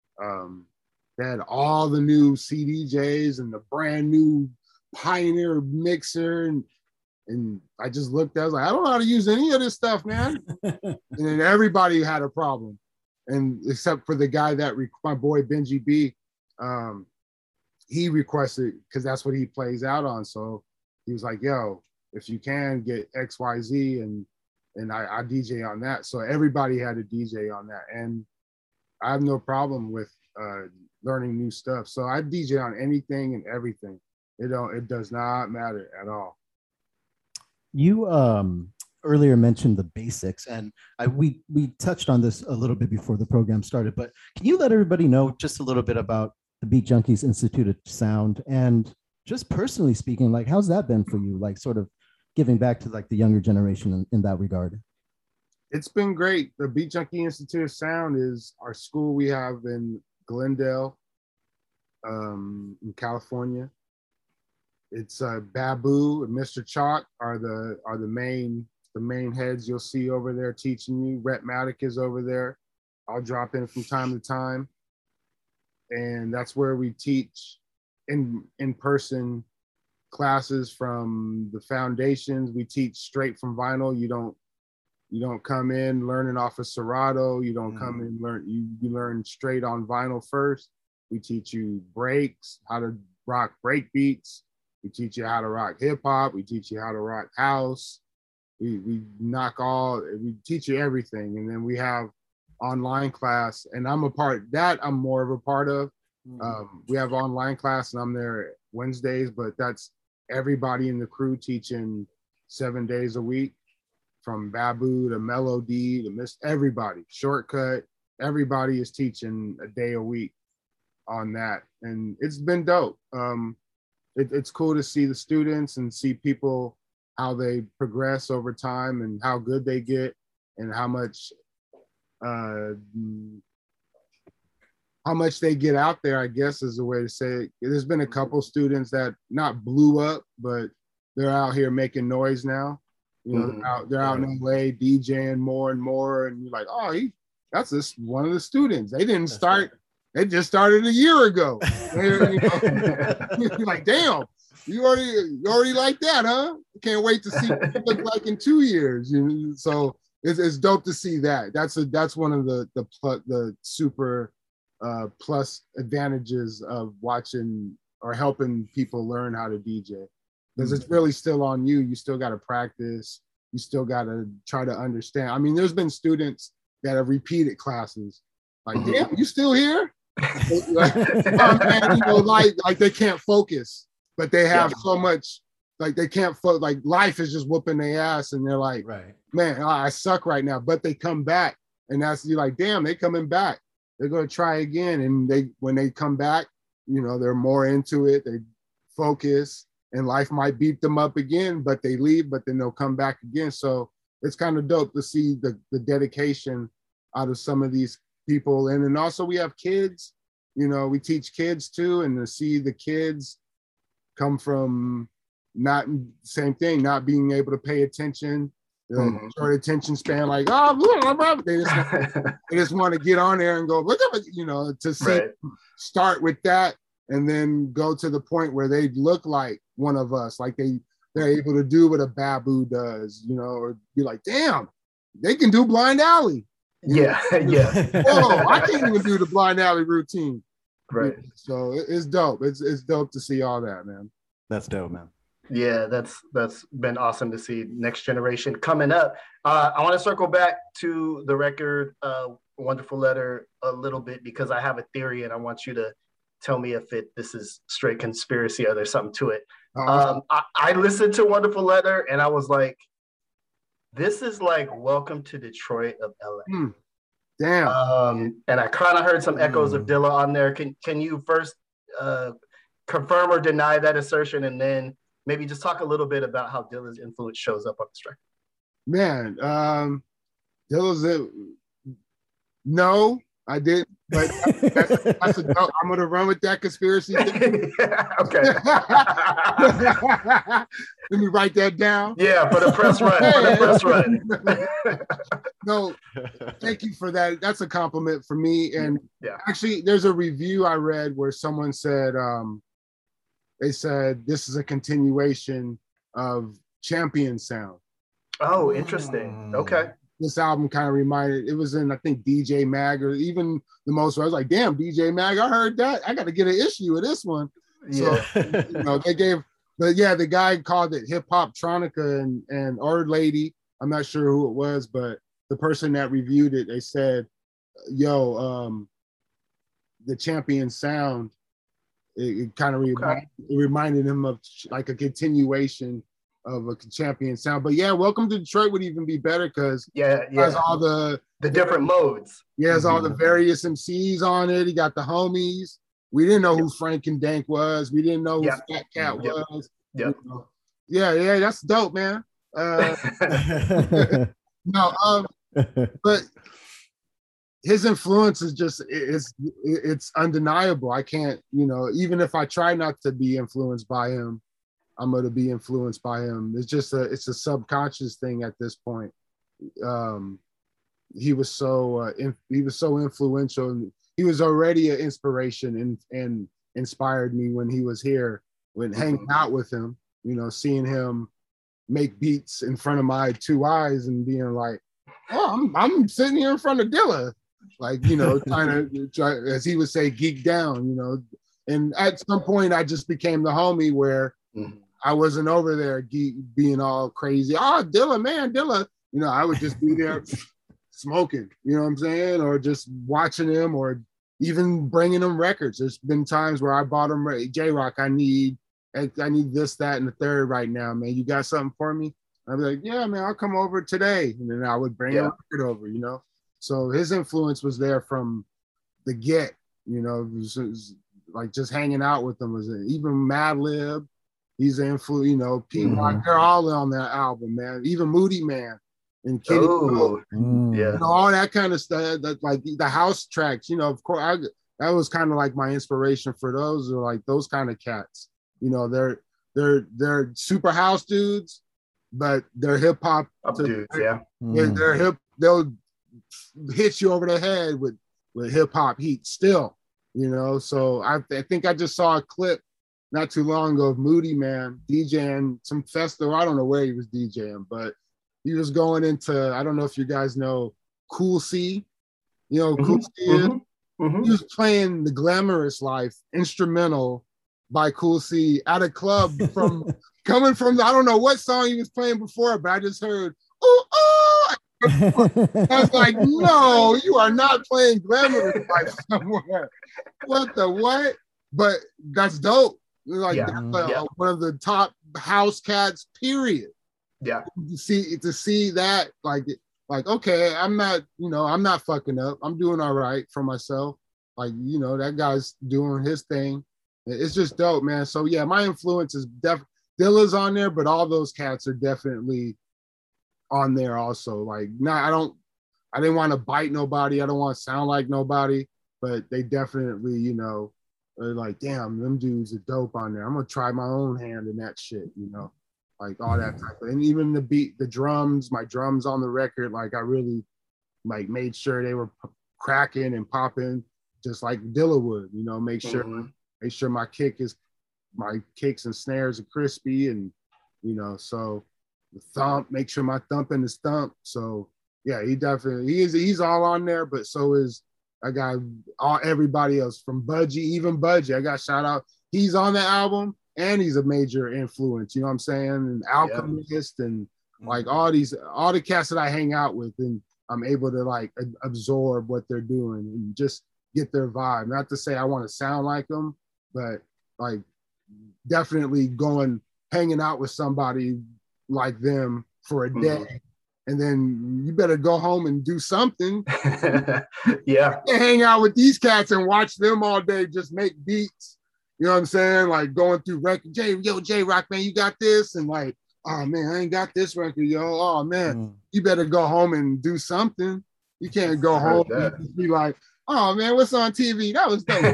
they had all the new CDJs and the brand new Pioneer mixer, and I just looked at it, I was like, I don't know how to use any of this stuff, man. And then everybody had a problem, and except for the guy that my boy Benji B, he requested, because that's what he plays out on. So he was like, yo, if you can get XYZ, and I DJ on that. So everybody had a DJ on that, and I have no problem with learning new stuff. So I DJ on anything and everything. It does not matter at all. You earlier mentioned the basics, and we touched on this a little bit before the program started, but can you let everybody know just a little bit about the Beat Junkies Institute of Sound, and just personally speaking, like, how's that been for you, like sort of giving back to like the younger generation in that regard? It's been great. The Beat Junkie Institute of Sound is our school we have in Glendale, in California. It's Babu and Mr. Chalk are the main heads you'll see over there teaching you. Rhett Maddock is over there. I'll drop in from time to time, and that's where we teach in person classes from the foundations. We teach straight from vinyl. You don't come in learning off of Serato. You don't come in you learn straight on vinyl first. We teach you breaks, how to rock break beats. We teach you how to rock hip hop. We teach you how to rock house. We teach you everything. And then we have online class, and I'm more of a part of. We have online class, and I'm there Wednesdays, but that's everybody in the crew teaching 7 days a week, from Babu to Melody to everybody, Shortcut. Everybody is teaching a day a week on that, and it's been dope. It's cool to see the students and see people, how they progress over time and how good they get, and how much they get out there, I guess is the way to say it. There's been a couple students that not blew up, but they're out here making noise now. They're out in LA DJing more and more, and you're like, oh, that's just one of the students. They didn't start. They just started a year ago. You're like, damn, you already like that, huh? Can't wait to see what it look like in 2 years. So it's dope to see that. That's one of the super plus advantages of watching or helping people learn how to DJ, because it's really still on you. You still got to practice. You still got to try to understand. I mean, there's been students that have repeated classes. Like, damn, you still here? Like they can't focus, but they have so much, like they can't like life is just whooping their ass, and they're like, right, man, I suck right now. But they come back, and you're like, damn, they coming back. They're gonna try again, and when they come back, they're more into it. They focus, and life might beat them up again, but they leave, but then they'll come back again. So it's kind of dope to see the dedication out of some of these people. And then also we have kids, we teach kids too, and to see the kids come from not being able to pay attention, short attention span, like, they just want to get on there and go, look at it, to see, right. Start with that, and then go to the point where they look like one of us, like they're able to do what a Babu does, or be like, damn, they can do Blind Alley. Yeah. Whoa, I can't even do the Blind Alley routine. Right. So it's dope. It's dope to see all that, man. That's dope, man. Yeah, that's been awesome to see. Next generation coming up. I want to circle back to the record, Wonderful Letter, a little bit, because I have a theory, and I want you to tell me if this is straight conspiracy or there's something to it. I listened to Wonderful Letter, and I was like, this is like Welcome to Detroit of LA. Damn. And I kind of heard some echoes of Dilla on there. Can you first confirm or deny that assertion, and then maybe just talk a little bit about how Dilla's influence shows up on this record? Man, Dilla's no. I did, but that's I'm gonna run with that conspiracy theory. Okay. Let me write that down. Yeah, for the press run. For the press run. No, thank you for that. That's a compliment for me. And actually, there's a review I read where someone said, they said this is a continuation of Champion Sound. Oh, interesting. Okay. This album kind of reminded, it was in, I think, DJ Mag, or even the most, I was like, damn, DJ Mag, I heard that. I got to get an issue with this one. Yeah. So, they gave, but yeah, the guy called it Hip Hop Tronica and or lady, I'm not sure who it was, but the person that reviewed it, they said, yo, the Champion Sound, it kind of reminded him of like a continuation of a Champion Sound. But yeah, Welcome to Detroit would even be better because has all the different modes. Yeah, has all the various MCs on it. He got the homies. We didn't know who Frank and Dank was. We didn't know who Fat Cat was. Yep. You know? Yeah, that's dope, man. But his influence is just it's undeniable. I can't, even if I try not to be influenced by him, I'm going to be influenced by him. It's just it's a subconscious thing at this point. He was so influential, and he was already an inspiration and inspired me when he was here, when hanging out with him, seeing him make beats in front of my two eyes and being like, oh, I'm sitting here in front of Dilla, like, trying to, as he would say, geek down, and at some point I just became the homie where I wasn't over there being all crazy. Oh, Dilla. I would just be there smoking, you know what I'm saying? Or just watching him, or even bringing him records. There's been times where I bought him, J-Rock, I need this, that, and the third right now, man. You got something for me? I'd be like, yeah, man, I'll come over today. And then I would bring a record over, So his influence was there from the get, it was like just hanging out with them. Even Madlib, he's an influence, P-Rock, they're all on that album, man. Even Moody Man and Kitty Cole, all that kind of stuff. That, like the house tracks, of course, that was kind of like my inspiration for those, or like those kind of cats. They're super house dudes, but they're hip hop dudes. They're hip. They'll hit you over the head with hip hop heat still. So I think I just saw a clip not too long ago of Moody Man DJing some festival. I don't know where he was DJing, but he was going into, I don't know if you guys know Cool C. Cool C is? He was playing The Glamorous Life instrumental by Cool C at a club coming from, I don't know what song he was playing before, but I just heard, ooh, ooh. I was like, no, you are not playing Glamorous Life somewhere. What? But that's dope. Like one of the top house cats, period. Yeah. To see that, like, okay, I'm not fucking up. I'm doing all right for myself. Like, that guy's doing his thing. It's just dope, man. So yeah, my influence is Dilla's on there, but all those cats are definitely on there also. Like, I didn't want to bite nobody. I don't want to sound like nobody, but they definitely, they're like, damn, them dudes are dope on there. I'm gonna try my own hand in that shit, like all that type of, and even the beat, the drums, my drums on the record, like I really like made sure they were cracking and popping just like Dilla would, make sure my kicks and snares are crispy, and so the thump, make sure my thumping is thumped. So yeah, he's all on there, but so is I got everybody else from Budgie, even Budgie. I got shout out. He's on the album and he's a major influence. You know what I'm saying? And Alchemist and like all the cats that I hang out with, and I'm able to like absorb what they're doing and just get their vibe. Not to say I want to sound like them, but like definitely hanging out with somebody like them for a day. And then you better go home and do something. Yeah. Hang out with these cats and watch them all day, just make beats. You know what I'm saying? Like going through record, J-Rock, man, you got this? And like, oh man, I ain't got this record, yo. Oh man, you better go home and do something. You can't go home and just be like, oh man, what's on TV? That was dope.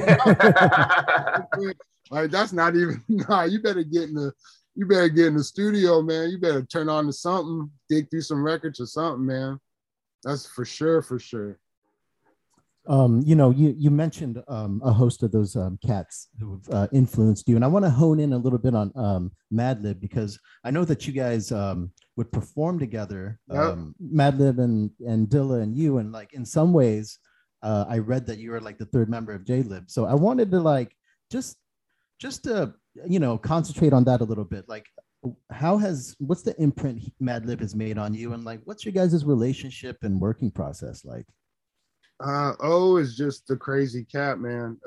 Like that's not even. Nah, you better get in the studio, man. You better turn on to something, dig through some records or something, man. That's for sure. You mentioned a host of those cats who've influenced you, and I want to hone in a little bit on Madlib, because I know that you guys would perform together, yep. Madlib and Dilla and you, and like in some ways, I read that you were like the third member of J-Lib. So I wanted to like just to concentrate on that a little bit. Like, what's the imprint Madlib has made on you, and like what's your guys' relationship and working process like? O is just a crazy cat, man.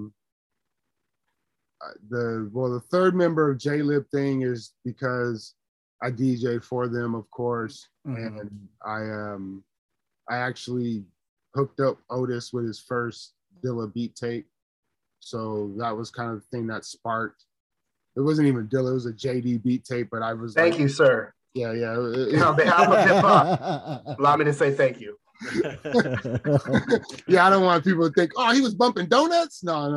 The third member of J-Lib thing is because I DJ'd for them, of course, mm-hmm. and I actually hooked up Otis with his first Dilla beat tape, so that was kind of the thing that sparked. It wasn't even Dilla; it was a JD beat tape. But I was thank you, sir. Yeah. On behalf of hip hop, allow me to say thank you. Yeah, I don't want people to think, oh, he was bumping donuts. No.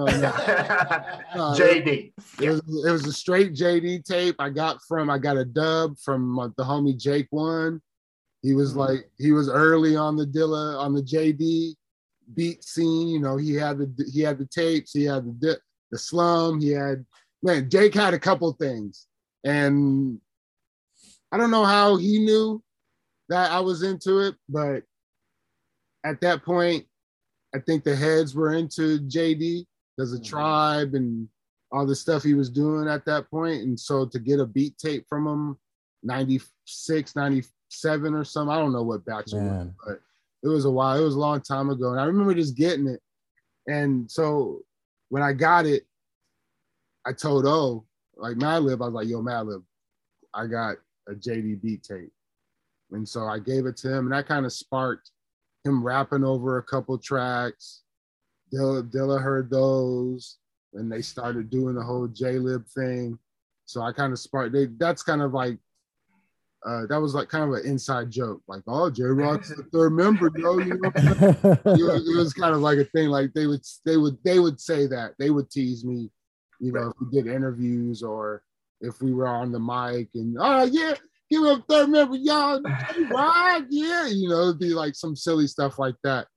JD. It was a straight JD tape. I got a dub from the homie Jake One. He was he was early on the Dilla, on the JD beat scene. He had the tapes. He had the slum. Jake had a couple things, and I don't know how he knew that I was into it, but at that point, I think the heads were into JD because of Tribe and all the stuff he was doing at that point. And so to get a beat tape from him, 96, 97 or something, I don't know what batch it was, but it was a while. It was a long time ago. And I remember just getting it. And so when I got it, I told Madlib, I was like, yo, Madlib, I got a JD beat tape. And so I gave it to him, and that kind of sparked him rapping over a couple tracks. Dilla heard those, and they started doing the whole J-Lib thing. So I kind of sparked. That's kind of like that was like kind of an inside joke, like, oh, J-Rock's the third member, yo. It was kind of like a thing. Like they would say that. They would tease me, if we did interviews or if we were on the mic, and oh yeah, give him a third member, y'all. Right? Yeah, it'd be like some silly stuff like that.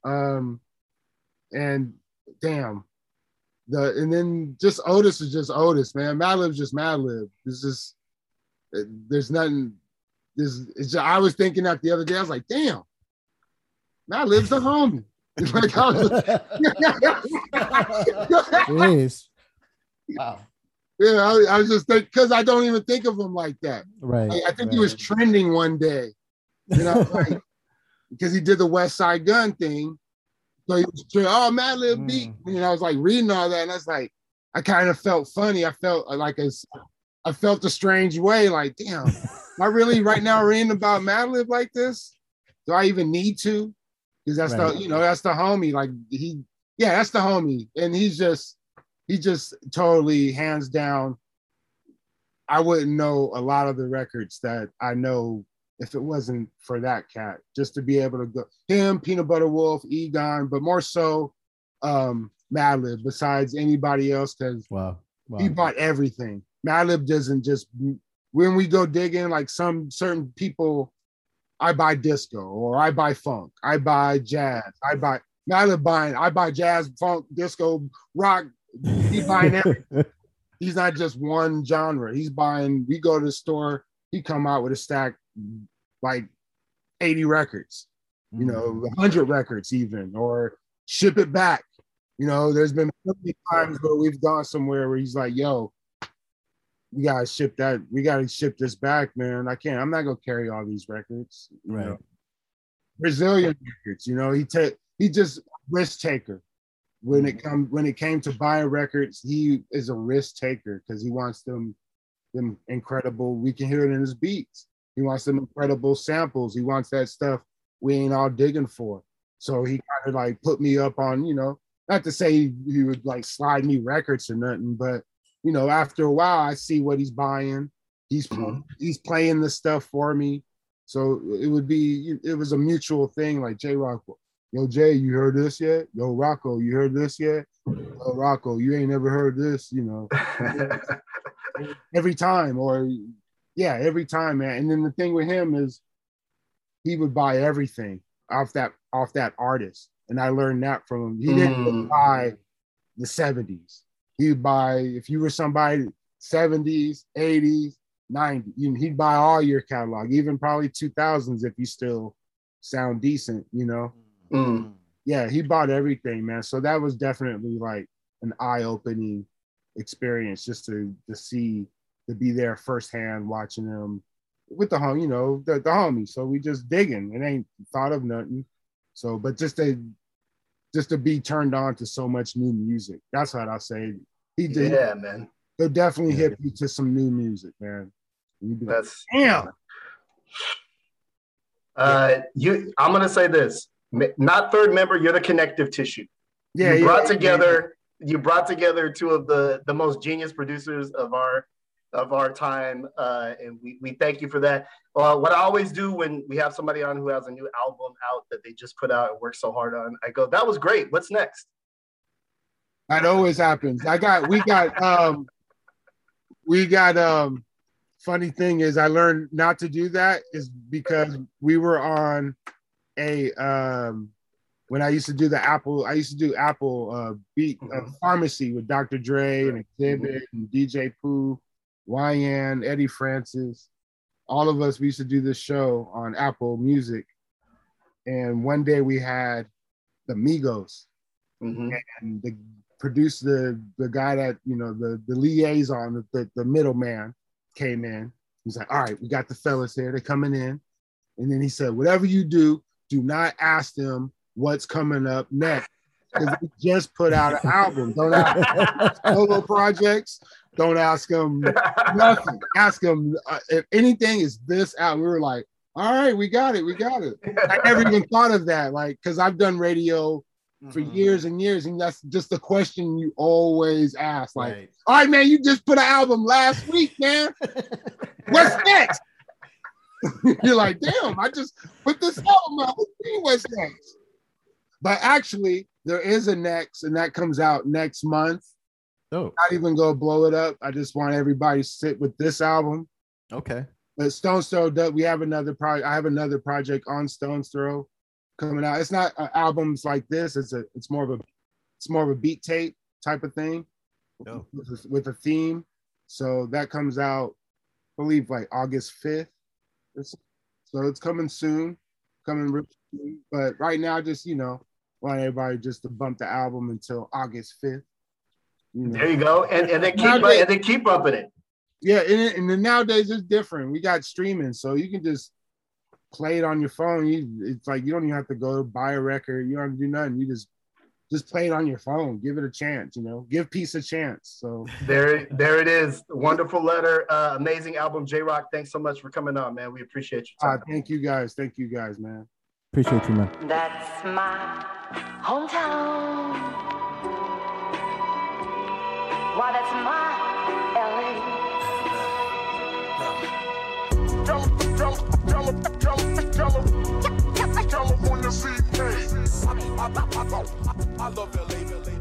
And damn, and then just Otis is just Otis, man. Madlib's just Madlib. There's nothing. I was thinking that the other day. I was like, damn, Madlib's the homie. Like, Jeez. Wow. Yeah, I was just thinking, because I don't even think of him like that. Right. I think he was trending one day, because he did the West Side Gun thing. So he was Madlib beat. I was like reading all that, and I was like, I kind of felt funny. I felt like I felt a strange way, like, damn, am I really right now reading about Madlib like this? Do I even need to? Because that's that's the homie. Like that's the homie, and he just totally, hands down, I wouldn't know a lot of the records that I know if it wasn't for that cat. Just to be able to go, him, Peanut Butter Wolf, Egon, but more so Madlib, besides anybody else, because he bought everything. Madlib doesn't just, when we go digging, like some certain people, I buy disco, or I buy funk, I buy jazz, I buy jazz, funk, disco, rock. He's buying everything. He's not just one genre. He's buying, we go to the store, he come out with a stack like 80 records, 100 records even, or ship it back. There's been so many times where we've gone somewhere where he's like, yo, we gotta ship this back, man. I'm not gonna carry all these records. Right. Brazilian records, he just risk taker. When it came to buying records, he is a risk taker because he wants them incredible. We can hear it in his beats. He wants them incredible samples. He wants that stuff we ain't all digging for. So he kind of like put me up on, not to say he would like slide me records or nothing, but after a while I see what he's buying. He's playing the stuff for me. So it was a mutual thing. Like, J-Rock, Yo, Jay, you heard this yet? Yo, Rocco, you heard this yet? Yo, Rocco, you ain't never heard this, you know. Every time, every time, man. And then the thing with him is he would buy everything off that artist. And I learned that from him. He didn't buy the 70s. He'd buy, if you were somebody 70s, 80s, 90s, he'd buy all your catalog, even probably 2000s if you still sound decent, you know. Yeah, he bought everything, man. So that was definitely like an eye-opening experience, just to see, to be there firsthand watching them with the homie. So we just digging. It ain't thought of nothing. So, but just to be turned on to so much new music. That's what I say. He did. Yeah, man. He'll definitely hit you to some new music, man. That's damn. I'm gonna say this. Not third member, you're the connective tissue. Yeah, you brought together two of the most genius producers of our time, and we thank you for that. What I always do when we have somebody on who has a new album out that they just put out and worked so hard on, I go, "That was great. What's next?" That always happens. We got. Funny thing is, I learned not to do that is because we were on a when I used to do Apple beat Pharmacy with Dr. Dre and Exhibit and DJ Pooh, YN, Eddie Francis. All of us, we used to do this show on Apple Music. And one day we had the Migos and the producer, the guy that, the liaison, the middleman came in. He's like, "All right, we got the fellas here. They're coming in." And then he said, "Whatever you do not ask them what's coming up next. Because we just put out an album. Don't ask solo projects. Don't ask them nothing. Ask them if anything is this out." We were like, "All right, we got it. I never even thought of that. Like, because I've done radio for years and years, and that's just the question you always ask. Like, right. "All right, man, you just put an album last week, man. What's next?" You're like, "Damn, I just put this album out. What's next?" But actually, there is a next, and that comes out next month. Oh, not even gonna blow it up. I just want everybody to sit with this album. Okay. But Stone's Throw, we have another project. I have another project on Stone's Throw coming out. It's not albums like this. It's more of a beat tape type of thing with a theme. So that comes out, I believe, like August 5th. So it's coming soon, real soon. But right now, just want everybody just to bump the album until August 5th. There you go, and then keep bumping it. Yeah, and then nowadays it's different. We got streaming, so you can just play it on your phone. It's like you don't even have to go buy a record. You don't have to do nothing. You just play it on your phone. Give it a chance. Give peace a chance. So there it is. Wonderful letter, amazing album. J-Rock, thanks so much for coming on, man. We appreciate your time. Thank you guys, man. Appreciate you, man. That's my hometown. Why, that's my LA. California I love LA.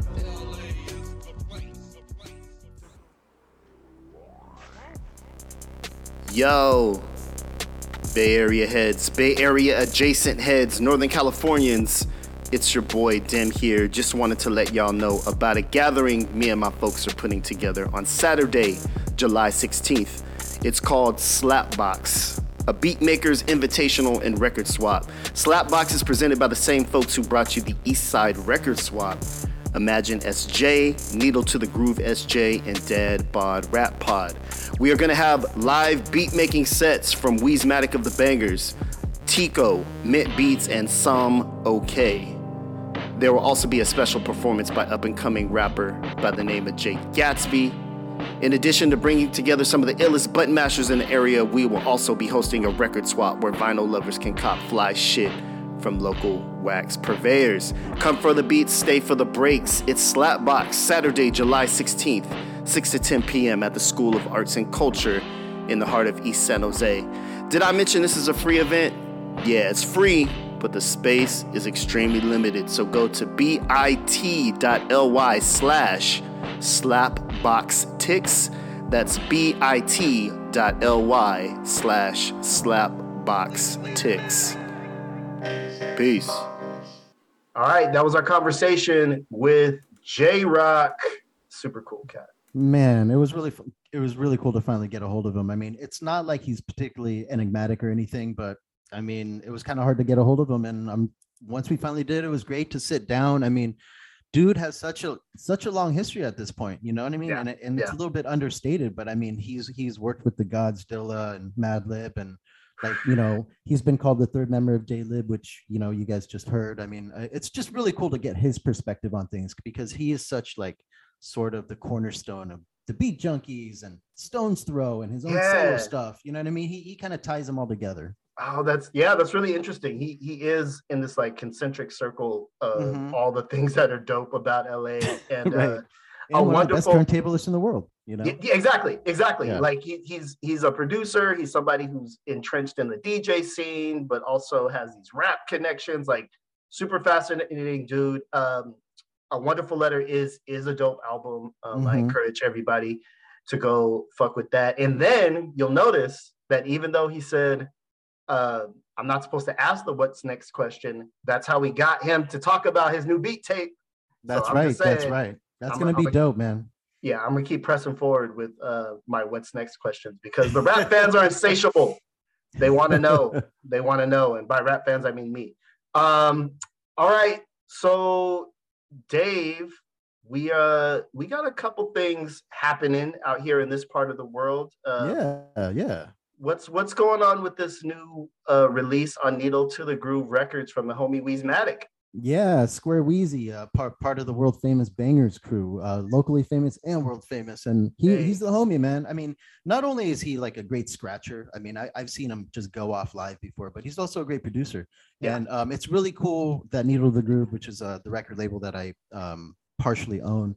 Yo, Bay Area heads, Bay Area adjacent heads, Northern Californians, it's your boy Dim here. Just wanted to let y'all know about a gathering me and my folks are putting together on Saturday, July 16th. It's called Slapbox, a beatmaker's invitational and record swap. Slapbox is presented by the same folks who brought you the Eastside Record Swap. Imagine SJ, Needle to the Groove SJ, and Dad Bod Rap Pod. We are going to have live beat-making sets from Weezmatic of the Bangers, Tico, Mint Beats, and Some OK. There will also be a special performance by up-and-coming rapper by the name of Jake Gatsby. In addition to bringing together some of the illest button mashers in the area, we will also be hosting a record swap where vinyl lovers can cop fly shit from local wax purveyors. Come for the beats, stay for the breaks. It's Slapbox, Saturday, July 16th, 6 to 10 p.m. at the School of Arts and Culture in the heart of East San Jose. Did I mention this is a free event? Yeah, it's free, but the space is extremely limited. So go to bit.ly/slapboxtix. That's bit.ly/slapboxtix. Peace. All right, that was our conversation with J-Rock. Super cool cat. Man, it was really cool to finally get a hold of him. I mean, it's not like he's particularly enigmatic or anything, but I mean, it was kind of hard to get a hold of him. And once we finally did, it was great to sit down. I mean, dude has such a long history at this point, you know what I mean? Yeah. And it's a little bit understated, but I mean, he's worked with the Gods, Dilla and Madlib, and like, you know, he's been called the third member of J-Lib, which, you know, you guys just heard. I mean, it's just really cool to get his perspective on things, because he is such like sort of the cornerstone of the Beat Junkies and Stones Throw and his own solo stuff. You know what I mean? He kind of ties them all together. Oh, that's really interesting. He is in this like concentric circle of all the things that are dope about LA, and right. And one of the best turntablists in the world, you know? Yeah, exactly. Yeah. Like he's a producer. He's somebody who's entrenched in the DJ scene, but also has these rap connections. Like, super fascinating dude. A Wonderful Letter is a dope album. I encourage everybody to go fuck with that. And then you'll notice that even though he said, I'm not supposed to ask the what's next question, that's how we got him to talk about his new beat tape. That's right. That's going to be dope, man. Yeah, I'm going to keep pressing forward with my what's next questions, because the rap fans are insatiable. They want to know. And by rap fans, I mean me. All right. So, Dave, we got a couple things happening out here in this part of the world. Yeah. What's going on with this new release on Needle to the Groove Records from the homie Weezmatic? Yeah, Square Weezy, part of the world famous Bangers crew, locally famous and world famous, and he's the homie, man. I mean, not only is he like a great scratcher, I mean, I've seen him just go off live before, but he's also a great producer. Yeah. And it's really cool that Needle to the Groove, which is the record label that I partially own,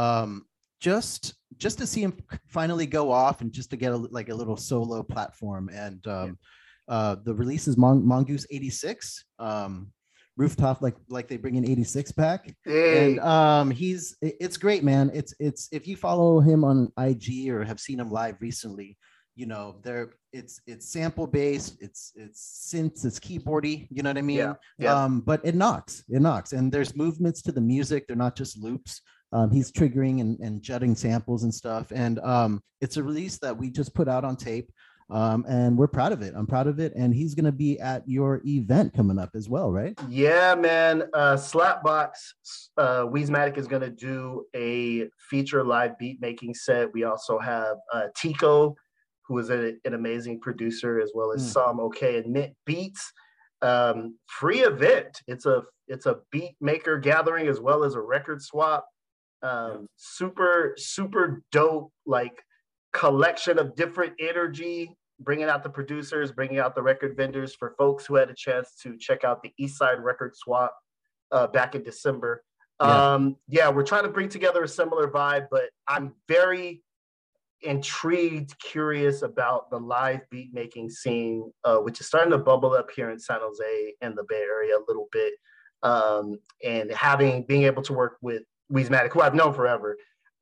just to see him finally go off and just to get a little solo platform. And the release is Mongoose 86. Rooftop, like they bring in 86 back. Hey. And it's great, man. It's if you follow him on IG or have seen him live recently, you know, it's sample based, it's synths, it's keyboardy, you know what I mean? Yeah. But it knocks, and there's movements to the music. They're not just loops. He's triggering and jutting samples and stuff. And it's a release that we just put out on tape. And we're proud of it. I'm proud of it. And he's going to be at your event coming up as well, right? Yeah, man. Slapbox, Weezmatic is going to do a feature live beat making set. We also have Tico, who is an amazing producer, as well as Sam OK and Mint Beats. Free event. It's a beat maker gathering as well as a record swap. Super dope, like, collection of different energy, bringing out the producers, bringing out the record vendors for folks who had a chance to check out the Eastside Record Swap back in December. We're trying to bring together a similar vibe, but I'm very intrigued, curious about the live beat making scene, which is starting to bubble up here in San Jose and the Bay Area a little bit. And being able to work with Weezmatic, who I've known forever.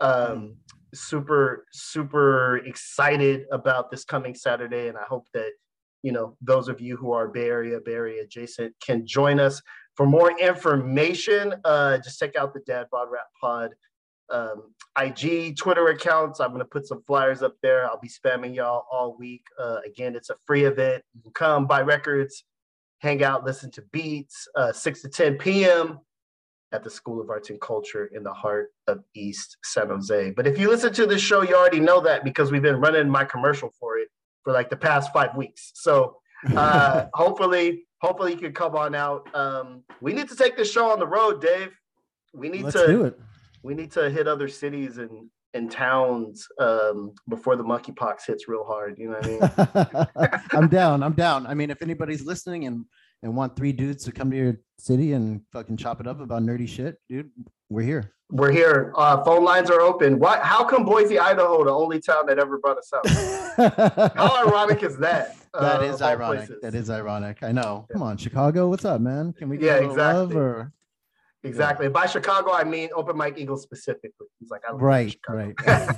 Super excited about this coming Saturday, and I hope that, you know, those of you who are Bay Area adjacent can join us. For more information, just check out the Dad Bod Rap Pod IG, Twitter accounts. I'm going to put some flyers up there. I'll be spamming y'all all week. Again, it's a free event. You can come, buy records, hang out, listen to beats, 6 to 10 p.m. at the School of Arts and Culture in the heart of East San Jose. But if you listen to this show, you already know that, because we've been running my commercial for it for like the past 5 weeks. So hopefully you can come on out. We need to take this show on the road, Dave. Let's do it. We need to hit other cities in towns before the monkeypox hits real hard. You know what I mean? I'm down. I mean, if anybody's listening and want 3 dudes to come to your city and fucking chop it up about nerdy shit, dude, we're here. We're here. Phone lines are open. How come Boise, Idaho, the only town that ever brought us out? How ironic is that? That is ironic. Places. That is ironic. I know. Yeah. Come on, Chicago. What's up, man? Can we get love or? Exactly. Yeah. By Chicago, I mean Open Mike Eagle specifically. He's like, I love Chicago.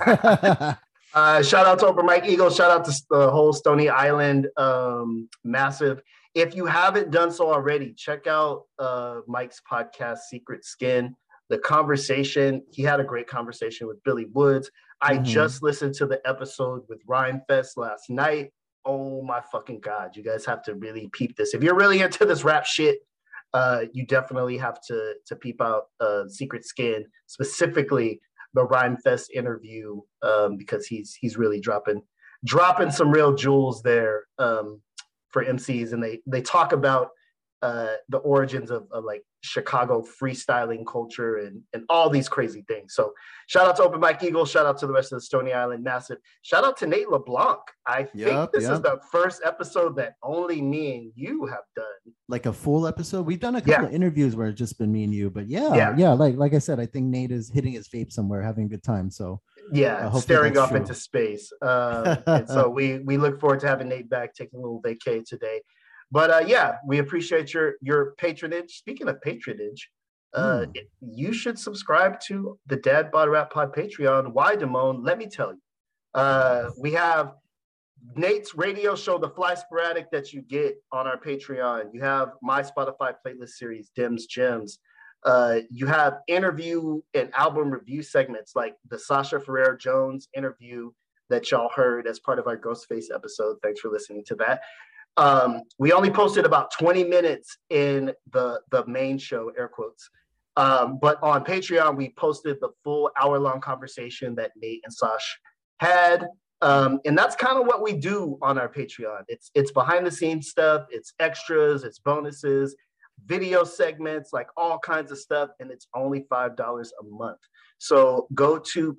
Right. Shout out to Open Mike Eagle. Shout out to the whole Stony Island massive. If you haven't done so already, check out Mike's podcast, Secret Skin. The conversation, he had a great conversation with Billy Woods. I just listened to the episode with Rhymefest last night. Oh my fucking God. You guys have to really peep this. If you're really into this rap shit, you definitely have to peep out Secret Skin, specifically the Rhymefest interview, because he's really dropping some real jewels there for MCs. And they talk about the origins of like Chicago freestyling culture and all these crazy things. So shout out to Open Mike Eagle. Shout out to the rest of the Stony Island massive. Shout out to Nate LeBlanc. I think this is the first episode that only me and you have done. Like a full episode? We've done a couple of interviews where it's just been me and you, but yeah. Like I said, I think Nate is hitting his vape somewhere, having a good time. So staring off into space. And so we look forward to having Nate back, taking a little vacay today. But we appreciate your patronage. Speaking of patronage, you should subscribe to the Dad Bod Rap Pod Patreon. Why, Damone? Let me tell you. We have Nate's radio show, The Fly Sporadic, that you get on our Patreon. You have my Spotify playlist series, Dims Gems. You have interview and album review segments like the Sasha Ferrer Jones interview that y'all heard as part of our Ghostface episode. Thanks for listening to that. We only posted about 20 minutes in the main show, air quotes. But on Patreon, we posted the full hour-long conversation that Nate and Sash had. And that's kind of what we do on our Patreon. It's behind-the-scenes stuff, it's extras, it's bonuses, video segments, like all kinds of stuff, and it's only $5 a month. So go to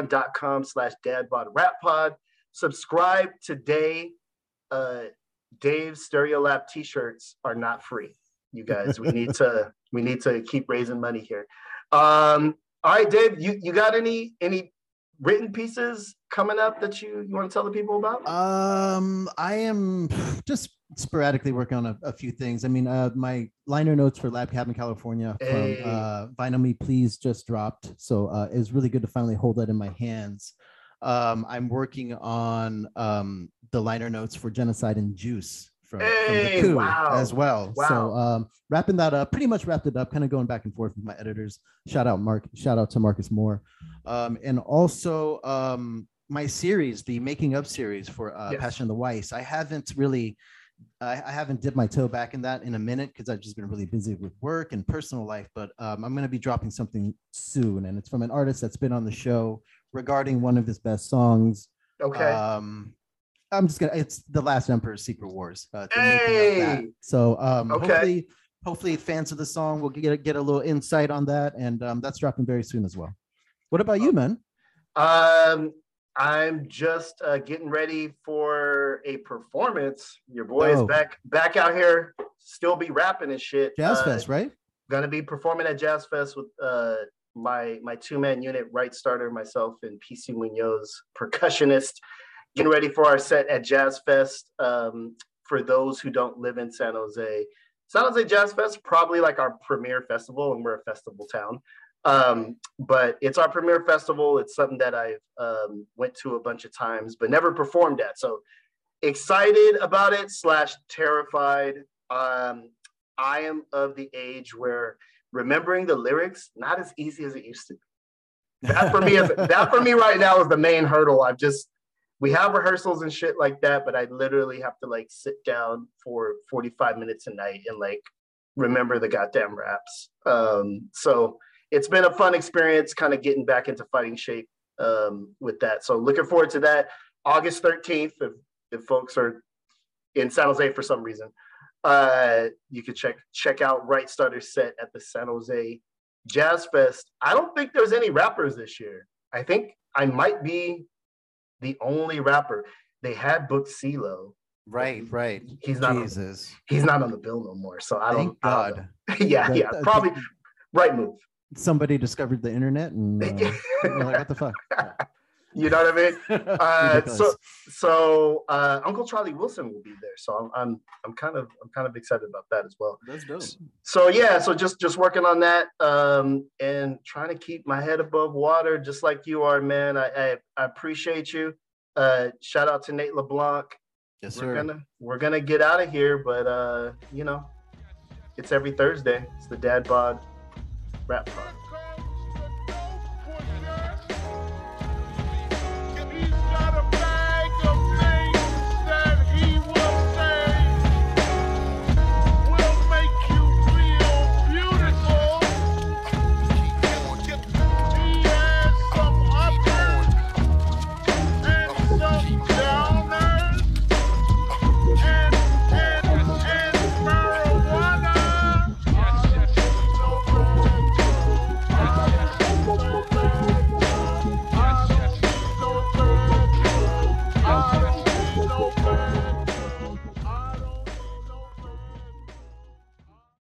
patreon.com/dadbodrappod. Subscribe today. Dave's Stereolab t-shirts are not free, you guys. We need to keep raising money here. All right, Dave, you got any written pieces coming up that you want to tell the people about? I am just sporadically working on a few things. I mean, my liner notes for Lab Cabin California from Vinyl Me Please just dropped, so it was really good to finally hold that in my hands. I'm working on the liner notes for Genocide and Juice from the Coup as well. Wow. So wrapping that up, pretty much wrapped it up, kind of going back and forth with my editors. Shout out to Marcus Moore. And also my series, the Making Up series for Passion of the Weiss. I haven't dipped my toe back in that in a minute because I've just been really busy with work and personal life, but I'm going to be dropping something soon, and it's from an artist that's been on the show regarding one of his best songs. Okay. It's The Last Emperor's Secret Wars. So hopefully fans of the song will get a little insight on that, and that's dropping very soon as well. What about you, man? I'm just getting ready for a performance. Your boy is back out here, still be rapping and shit. Jazz Fest, right? Gonna be performing at Jazz Fest with my two-man unit, Right Starter, myself, and PC Munoz, percussionist. Getting ready for our set at Jazz Fest. For those who don't live in San Jose Jazz Fest, probably like our premier festival, and we're a festival town. But it's our premier festival. It's something that I've went to a bunch of times, but never performed at. So excited about it / terrified. I am of the age where remembering the lyrics, not as easy as it used to be. That for me right now is the main hurdle. We have rehearsals and shit like that, but I literally have to like sit down for 45 minutes a night and like remember the goddamn raps. So it's been a fun experience kind of getting back into fighting shape with that. So looking forward to that. August 13th, if folks are in San Jose for some reason, you can check out Right Starter's set at the San Jose Jazz Fest. I don't think there's any rappers this year. I think I might be the only rapper. They had booked CeeLo. Right. He's not. He's not on the bill no more. So I don't. Thank God. Yeah. Probably right move. Somebody discovered the internet and you're like, what the fuck? You know what I mean? So Uncle Charlie Wilson will be there. So I'm kind of excited about that as well. That's dope. So yeah, so just working on that and trying to keep my head above water, just like you are, man. I appreciate you. Shout out to Nate LeBlanc. Yes, sir. We're gonna get out of here, but you know, it's every Thursday. It's the Dad Bod Rap Pod.